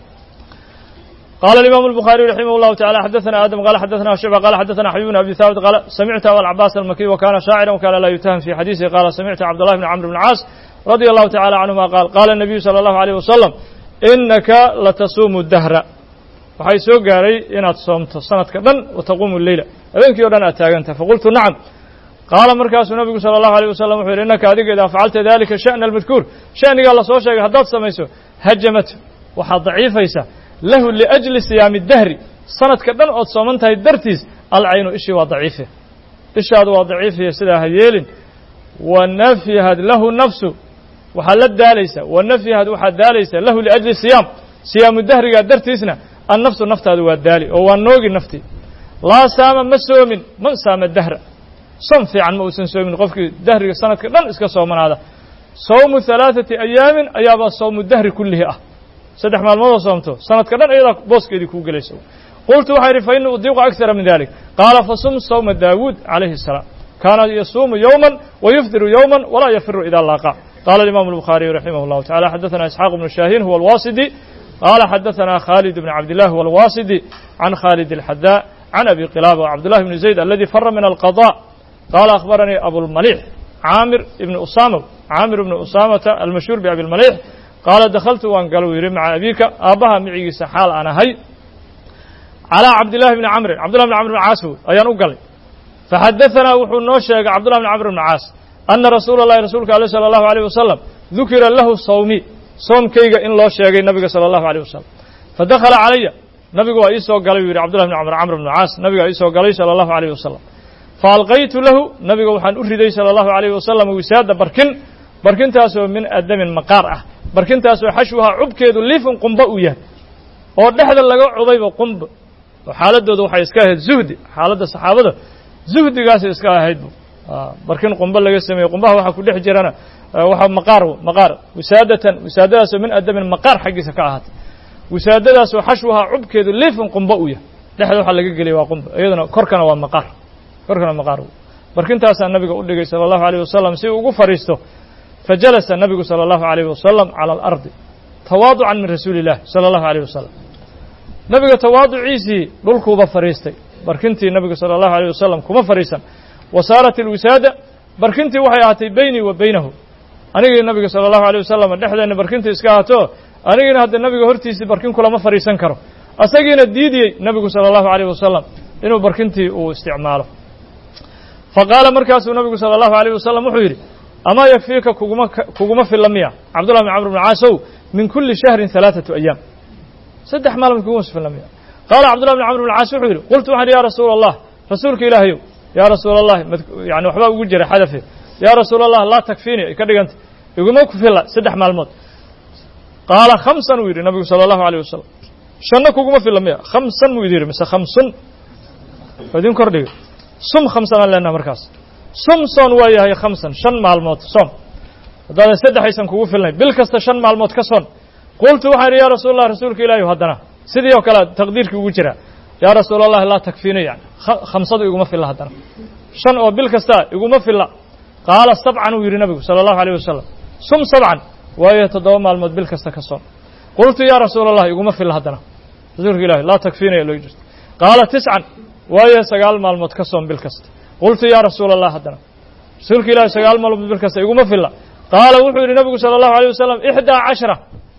قال الإمام البخاري رحمه الله تعالى حدثنا آدم قال حدثنا شعبة قال حدثنا حبيب بن أبي ثابت قال سمعت أبا العباس المكي وكان شاعرا وكان لا يتهم في حديثه قال سمعت عبد الله بن عمرو بن العاص رضي الله تعالى عنهما قال قال النبي صلى الله عليه وسلم إنك لتصوم الدهر waxay soo gaaray inaad soomto sanadka dhan wataquumu leyla habeenkii oo dhan aad taaganta faqultu nacam qaala markaasuu nabigu sala allahu alayh wasalam wuxuu yidhi innaka adiga idaa facalta dalika sha'na almadkuur sha'nigaa la soo sheegay haddaad samayso hajamat waxaad daciifaysaa lahu liajli siyaami dahri sanadka dhan ood sooman tahay dartiis alcaynu ishii waa daciife ishaadu waa daciifiya sidaa ha yeelin wa nafyahad lahu nafsu waxaad la daalaysaa wa nafyahad waxaad daalaysaa lahu liajli siyaam siyaamu dahrigaa dartiisna النفس نفtaadu waa daali oo waa noogi naftii laa saama ma soomin man saama dahra som fiican ma uusan soomin qofkii dahriga sanadka dhan iska soomanaada sawmu ثalaaثati أyaamin ayaabaa sawmu dahri kulihi ah saddex maalmoodoo soomto sanadka dhan ayadaa booskeedii kuu gelaysa qultu waxaa idhi faini udiiqu أكثara min dalik qaala fasum sawma daawuud عalayhi السلام kaana yasuumu yowma وayufdiru yowma walaa yafiru إida laaqa qala الإimam البخariي raximah الlahu taعalى xadaثna isxaaq بن shaahin huwa الwasidi قال حدثنا خالد بن عبد الله والواسدي عن خالد الحذاء عن أبي قلابة وعبد الله بن زيد الذي فر من القضاء قال أخبرني أبو المليح عامر بن أسامة عامر بن أسامة المشهور بأبي المليح قال دخلت وان قالوا يري مع أبيك أباها معي سحال أنا هي على عبد الله بن عمرو عبد الله بن عمرو بن عاص أيان أقل فحدثنا وحو نوشيق عبد الله بن عمرو بن عاص أن رسول الله رسولك عليه صلى الله عليه وسلم ذكر له الصومي soomkayga in loo sheegay nabiga salى الlahu عalيه wasalam fadakhala calaya nabigu waa ii soo galay uu yidhi cbdullah bn cmr camr bn caas nabigaa ii soo galay salى الlahu عalيه wasalam faalqaytu lahu nabiga waxaan u riday salى الlahu عalيه wasalam wisaada barkin barkintaasoo min adamin maqaar ah barkintaasoo xashwaha cubkeedu liifun qumba uu yahay oo dhexda laga cubayba qumba oo xaaladooda waxay iska ahayd zuhdi xaaladda saxaabada zuhdigaasay iska ahayd barkin qumba laga sameeyey qumbaha waxaa ku dhex jirana waxa maqaar maqaar wisaadatan wisaadadaasoo min adamin maqaar xaggiisa ka ahaatay wisaadadaasoo xashwaha cubkeedu liifun qumba u yahay dhexda waxaa laga geliyay waa qumba iyaduna korkana waa maqaar korkana maqaar barkintaasaa nabiga u dhigay salى الlahu عalيه wasalam si uu ugu fadhiisto fajalasa nabigu salى الlahu عalيه wasalam calى اlardi tawaaducan min rasuuli الlah salى الlahu عalيه wasalam nabiga tawaaduciisii dhulkuuba fadhiistay barkintii nabiga salى الlahu عalيه wasalam kuma fadhiisan wasaarat اlwisaada barkintii waxay ahaatay beynii wa beynahu anigii nabiga salى الlahu عalيه wasalam dhexdeena barkintii iska ahaato anigiina hadda nabiga hortiisii barkin kulama fadhiisan karo asagiina diidiyey nabigu salى الlahu عalيه wasalam inuu barkintii uu isticmaalo faqaala markaasuu nabigu salى الlahu عalيه wasalam wuxuu yidhi amaa yakfiika kuguma kuguma filla miya cabdullah bn camr bn caasow min kuli shahrin ثalaaثaةu أyaam saddex maalmood kuguma filla miya qaala cabdullah bn camr bn caas wuxuu yidhi qultu waxaan ya rasuula الlah rasuulka ilaahayow ya rasuula الlahi yani waxbaa ugu jira xadafe ya rasuula الlah laa takfiini ay ka dhiganta iguma ku filla saddex maalmood qaala khamsan uu yidhi nabigu salى الlahu عalيه wasalam shanna kuguma filla miya khamsan muu idi yidhi mise khamsun idin kordhiga sum khamsan aan leenaha markaas sum soon waa yahay khamsan shan maalmood soon haddaadan saddexaysan kugu filnayn bil kasta shan maalmood ka soon qultu waxaan idhi ya rasuul allah rasuulka ilaahi haddana sidii oo kale taqdiirkii ugu jiraa yaa rasuula allahi laa takfiini yani khamsadu iguma filla haddana shan oo bil kasta iguma filla qaala sabcan uu yidhi nabigu salى الlahu عalيه wasalam sum sabcan waayo toddoba maalmood bil kasta ka soon qultu ya rasuula allah iguma filla haddana rasuulka ilahi laa takfiinaya loo jirto qaala tiscan waayo sagaal maalmood ka soon bil kasta qultu ya rasuula allah haddana rasuulka ilahi sagaal maalmood bil kasta iguma filla qaala wuxuu yidhi nabigu salى الlahu عalيه wasalam ixdaa cashra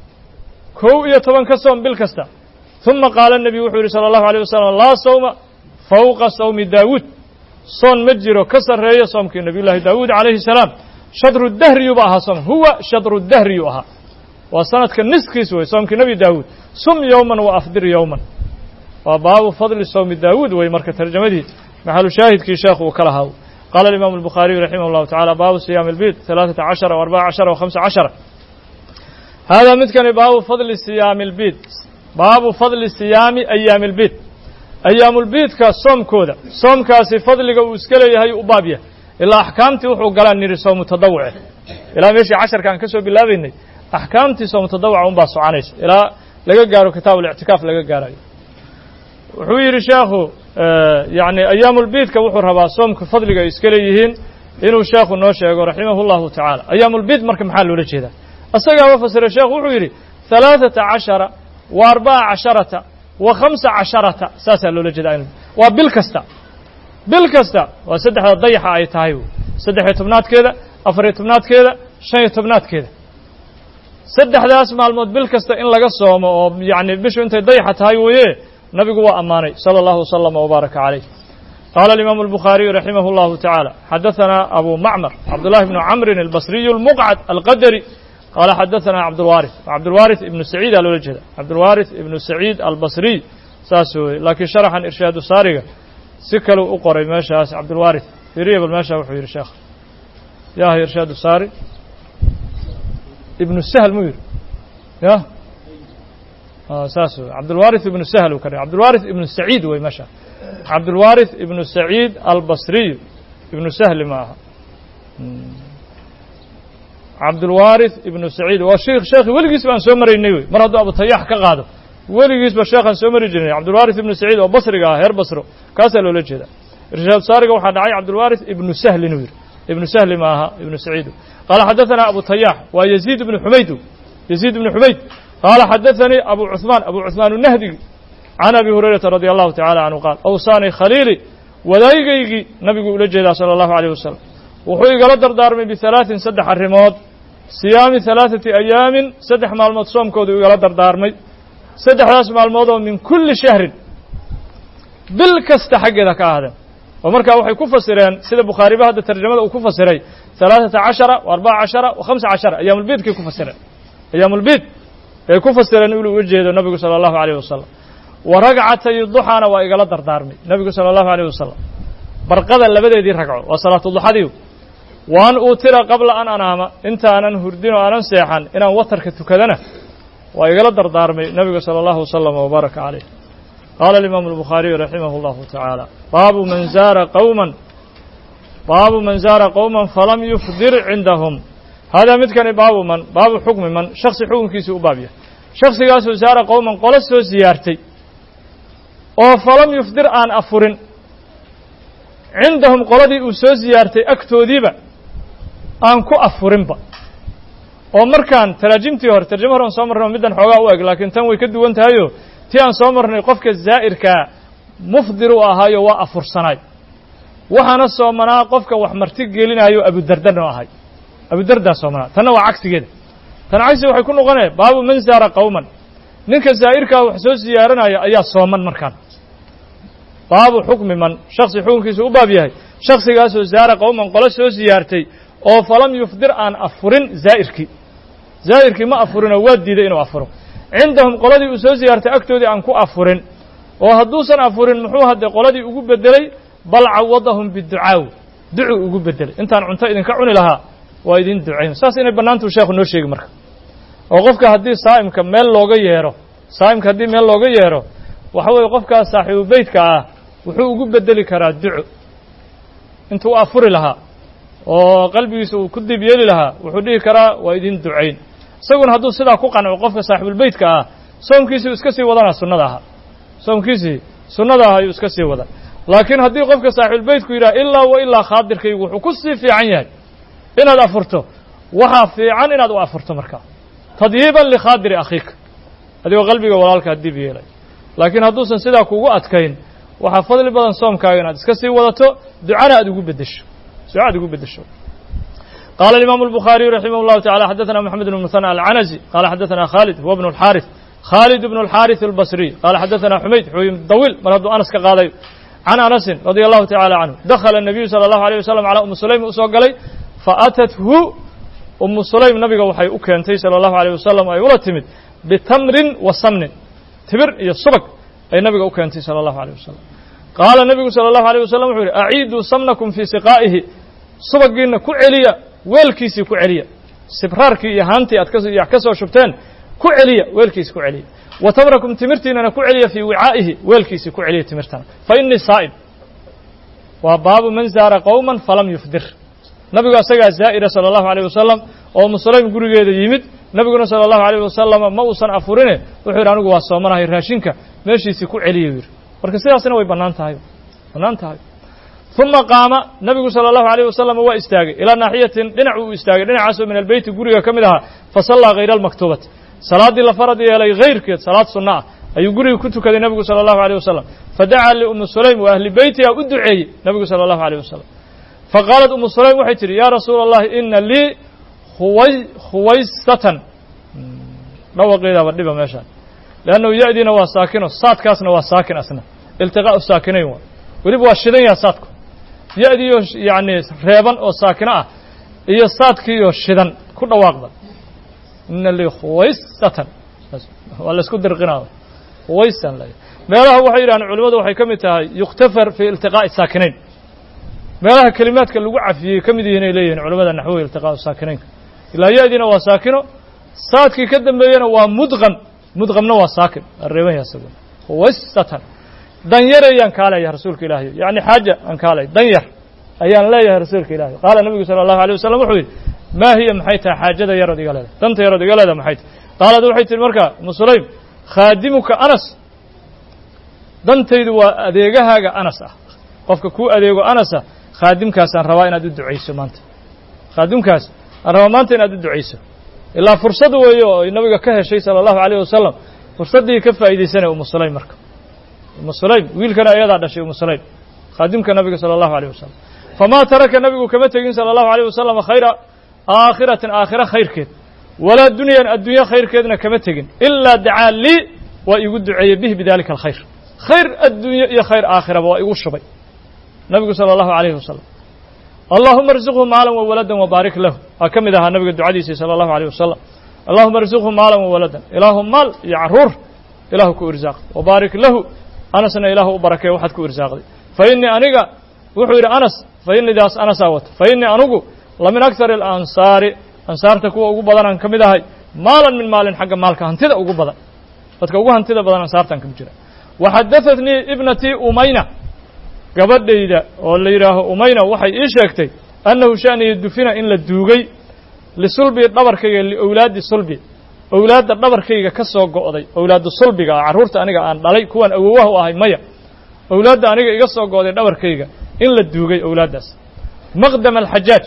kow iyo toban ka soon bil kasta ثuma qaala الnebiyu wuxuu yidhi salى الlahu عalيه wasalam laa sawma fawqa sawmi daawuud soon ma jiro ka sarreeyo soomkii nabiy llaahi daawuud calayhi الsalaam shadru dahriyuba ahaa soom huwa shadru dahriyuu ahaa waa sanadka niskiis wey soomkii nebi daawuud sum yowman wa afdir yowman وباب فضل صوم داود ويمرك ترجمته محل شاهد كي شيخ وكلها. قال الإمام البخاري رحمه الله تعالى باب صيام البيت ثلاثة عشر وأربعة عشر وخمسة عشر. هذا متكن باب فضل صيام البيت باب فضل صيام أيام البيت أيام البيت كصوم كودا صوم كاسي فضل وسكلي هي أبابية إلا أحكامتي وحو قال نيري صوم تطوع إلى ماشي عشر كان كسب بالله بيني أحكامتي صوم تطوع ومباص عنيش إلى لقى جارو كتاب الاعتكاف لقى جاري وحوير شيخه آه يعني أيام البيت كوحر هبا صوم كفضل وسكليهين إنه شيخ النوشي رحمه الله تعالى أيام البيت مركب محل ولا كذا أصدق وفسر الشيخ وحويري ثلاثة عشر وأربعة عشرة وخمسة عشرة ساسا لولا جدائن وبالكستا بالكستا وسدح الضيحة أي تايو سدح يتبنات كذا أفر يتبنات كذا شن يتبنات كذا سدح ذا اسمع الموت بالكستا إن لقصهم يعني بشو أنت ضيحة تايو إيه نبي قوة أماني صلى الله وسلم وبارك عليه. قال الإمام البخاري رحمه الله تعالى حدثنا أبو معمر عبد الله بن عمرو البصري المقعد القدري قال حدثنا عبد الوارث عبد الوارث ابن سعيد الوجه عبد الوارث ابن سعيد البصري ساسوي لكن شرحا إرشاد السارقة سكلوا أقرأ ماشى عبد الوارث في ريب الماشى وحير الشيخ يا هي إرشاد الساري ابن السهل مير يا آه ساسوي عبد الوارث ابن السهل وكري عبد الوارث ابن سعيد ومشى عبد الوارث ابن سعيد البصري ابن سهل معها عبد الوارث ابن سعيد والشيخ شيخ ولقيس بان سومري النووي مرض ابو طياح كقاده ولقيس بالشيخ سومري جني عبد الوارث ابن سعيد وبصري هير بصره كاسل ولا جدا رجال سارق وحد عي عبد الوارث ابن سهل نوير ابن سهل معها ابن سعيد قال حدثنا ابو طياح ويزيد بن حميد يزيد بن حميد قال حدثني ابو عثمان ابو عثمان النهدي عن ابي هريره رضي الله تعالى عنه قال اوصاني خليلي ولايغيغي نبي يقول جدا صلى الله عليه وسلم وحوي قال دردارمي بثلاث سدح الرماد صيام ثلاثة أيام سدح مع الموت صوم كودو يلا دردارمي سدح راس مع الموت من كل شهر بالكست حق ذاك هذا ومركا وحي كفسرين سيد البخاري بهذا الترجمة وكفسري ثلاثة عشر وأربعة عشر وخمسة عشر أيام البيت كي كفسرين أيام البيت كفسرين يقولوا وجه النبي صلى الله عليه وسلم ورقعة الضحى أنا وإقلا دردارمي النبي صلى الله عليه وسلم برقذا اللي بدأ يدير رقعه وصلاة الضحى ديو وأن أوتر قبل أن أنام أنت أنا هردين وأنا سيحا إن وترك تكذنه ويقال دردارمي النبي صلى الله وسلم وبارك عليه. قال الإمام البخاري رحمه الله تعالى باب من زار قوما باب من زار قوما فلم يفطر عندهم. هذا متكن باب من باب حكم من شخص حكم كيسو بابيه شخص قاسو زار قوما قلسو زيارتي أو فلم يفطر أن أفرن عندهم قلدي أسو زيارتي أكتو ديبا aan ku afurinba oo markaan taraajimtii hore tarjuma hore soo marnay midan xoogaa u eg laakiin tan way ka duwan tahay oo tii aan soo marnay qofka zaa'irka mufdir u ahaayo waa afursanay waxaana soomanaa qofka wax marti gelinayo Abu Darda noo ahay Abu Darda soomanaa tan waa cagsigeeda tan cagsi waxay ku noqonay baabu man saara qawman ninka zaa'irka wax soo ziyaaranaya ayaa sooman markaan baabu xukmi man shakhsi xukunkiisu u baab yahay shakhsigaas oo zaara qawman qolo soo ziyaartay oo falam yufdir aan afurin zaa'irki zaa'irki ma afurina waa diiday inuu afuro cindahum qoladii uu soo ziyaartay agtoodii aan ku afurin oo hadduusan afurin muxuu hadde qoladii ugu bedelay bal cawadahum biducaa ducu ugu bedelay intaan cunto idinka cuni lahaa waa idin ducayn saas inay bannaantu sheekhu noo sheegi marka oo qofka haddii saa'imka meel looga yeero saa'imka haddii meel looga yeero waxa weeye qofkaas saaxiibu beydka ah wuxuu ugu bedeli karaa duco intuu afuri lahaa oo qalbigiisa uu ku dib yeeli lahaa wuxuu dhihi karaa waa idin ducayn isaguna hadduu sidaa ku qanco qofka saaxiibul beydka ah soomkiisii iska sii wadana sunnada aha soomkiisii sunnada aha ayuu iska sii wada laakiin haddii qofka saaxiibul beydku yidhaha ilaa wa ilaa khaadirkaygu wuxuu ku sii fiican yahay inaad afurto waxaa fiican inaad u afurto markaa tadyiiban likhaadiri akhiika adigoo qalbiga walaalkaa dib yeelay laakiin hadduusan sidaa kugu adkayn waxaa fadli badan soomkaaga inaad iska sii wadato ducana aad ugu beddesho سعاد يقول بدشوا. قال الإمام البخاري رحمه الله تعالى حدثنا محمد بن المثنى العنزي قال حدثنا خالد هو ابن الحارث خالد بن الحارث البصري قال حدثنا حميد حميد طويل مرض أنس كقاضي عن أنس رضي الله تعالى عنه دخل النبي صلى الله عليه وسلم على أم سليم أسوق لي فأتته أم سليم نبي وحي أكنتي صلى الله عليه وسلم أي ولا تمد بتمر وسمن تمر يصبك أي نبي أوكنتي صلى الله عليه وسلم قال النبي صلى الله عليه وسلم أعيدوا سمنكم في سقائه سبقين كعليا ويلكيسي كعليا سبراركي يهانتي أتكسو يحكسو شبتين كعليا ويلكيسي كعليا وتمركم تمرتين أنا كعليا في وعائه ويلكيسي كعليا تمرتنا فإني صائم وباب من زار قوما فلم يفدر نبي أسجع زائر صلى الله عليه وسلم أو مسلم يقول جيد يمد نبي صلى الله عليه وسلم ما وصل أفورنه وحيرانه وصامنا هي راشينك ماشي سكو عليه وركسي أصلا ويبنان تاعي بنان تاعي ثم قام نبي صلى الله عليه وسلم واستاجي إلى ناحية دنع واستاجي دنع عسو من البيت يقول كمدها فصلى غير المكتوبة صلاة الفرض إلى غير كده صلاة سنة أي يقول كنت كذا النبي صلى الله عليه وسلم فدعا لأم سليم وأهل بيتها أدعي النبي صلى الله عليه وسلم فقالت أم سليم وحيتري يا رسول الله إن لي خوي خويسة لو قيل بديبه ماشان لأنه يأذينا وساكنه صاد كاسنا وساكن أسنا التقاء الساكنين وليب واشدين يا صادكم يأذي يعني ريبان أو ساكنة هي صادك يشدن كل واقع إن اللي خويسة ولا سكود القناة خويسة لا ما له وحير عن علماء وحي كمتها يختفر في التقاء الساكنين ما لها كلمات كالوقع في كم دين إليه علماء النحو التقاء الساكنين إلا يأذينا وساكنه صادك كدم بينا ومدغم مدغم نوى ساكن الريبان يسبون خويسة دنير أيان قال يا رسولك إلهي يعني حاجة أن قال دنير أيان لا يا رسولك إلهي قال النبي صلى الله عليه وسلم وحيد ما هي محيتها حاجة يا رضي قال هذا تنت يا رضي قال هذا محيت قال ذو حيت المركة مسلم خادمك أنس دنتيد وأديجها أنس قفك كو أديجو أنس خادم كاس أن روائنا ضد عيسى مانت خادم كاس أن روامانتنا ضد عيسى إلا فرصة ويو النبي كه شيء صلى الله عليه وسلم فرصة دي كفى أيدي سنة أم سليم مركب أم سليم ويل كان أيضا على شيء أم سليم خادم كان النبي صلى الله عليه وسلم فما ترك النبي كما تجين صلى الله عليه وسلم خير آخرة آخرة خير كد ولا الدنيا الدنيا خير كدنا كما تجين إلا دعا لي ويقول دعي به بذلك الخير خير الدنيا يا خير آخرة ويقول شبي النبي صلى الله عليه وسلم اللهم ارزقه مالا وولدا وبارك له أكم إذا النبي الدعاء صلى الله عليه وسلم اللهم ارزقه مالا وولدا إله مال يعرور إله كإرزاق وبارك له أنس إله بركة وحد كإرزاق فإني أنيقا وحير أنس فإني داس أنس أوت فإني أنقو لمن أكثر الأنصار أنصار تكو أقو بدنا كم إذا هاي مالا من مال حق مالك هنتذا أقو بدنا فتكو هنتذا بدنا أنصار تنكم جرا وحدثتني ابنتي أمينة قبل إذا واللي راه أمينة وحي إيش أكتي أنه شأن يدفن إن للدوغي لصلبي الدبر كي لأولاد صلبي أولاد الدبر كي كسو قاضي أولاد صلبي عرورت أنا عن علي كون أوه وهاي مية أولاد أنا كسو قاضي الدبر كي إن للدوغي أولاد داس مقدم الحجاج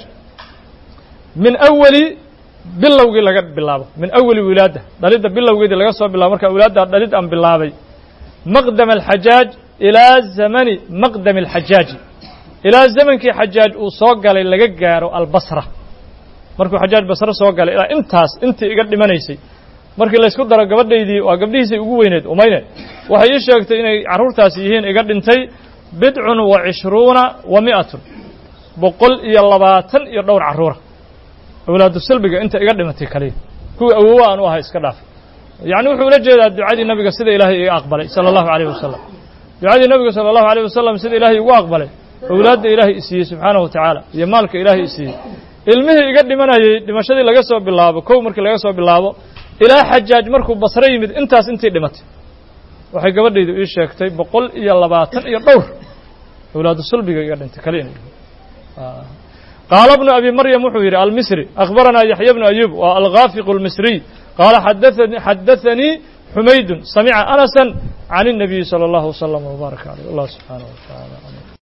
من أول باللوغي لقد بالله من أول ولادة دليل باللوغي اللي قصوا بالله مركا أولاد دليل أم بالله مقدم الحجاج إلى زمن مقدم الحجاج إلى زمن كي حجاج وصوق على اللي جارو البصرة مركو حجاج بصرة صوق على إلى إنتاس أنت يقد منيسي مركو اللي يسكت درج قبل يدي وقبليه سيقوينه وماينه وحيش يقتين عرور تاسيهين يقد انتي بدع وعشرون ومئة بقول يلا باتن يدور عرورة أولاد السلبي أنت يقد متي كليه هو أوه أنا وهاي إسكلاف يعني وحول جد دعاء النبي صلى الله عليه أقبله صلى الله عليه وسلم دعاء النبي صلى الله عليه وسلم سيد إلهي وأقبله أولاد إلهي إسيه سبحانه وتعالى يمالك إلهي إسيه المه يقدم أنا لمشهد اللي قصوا بالله بكو مرك اللي قصوا بالله إلى حجاج مركب بصري من أنت أنت دمت وحي قبل يدو إيش يكتب بقول يلا باتن يدور أولاد الصلب يقدم تكلين آه. قال ابن أبي مريم محوير المصري أخبرنا يحيى بن أيوب والغافق المصري قال حدثني حدثني حميد سمع أنسا عن النبي صلى الله عليه وسلم وبارك عليه الله سبحانه وتعالى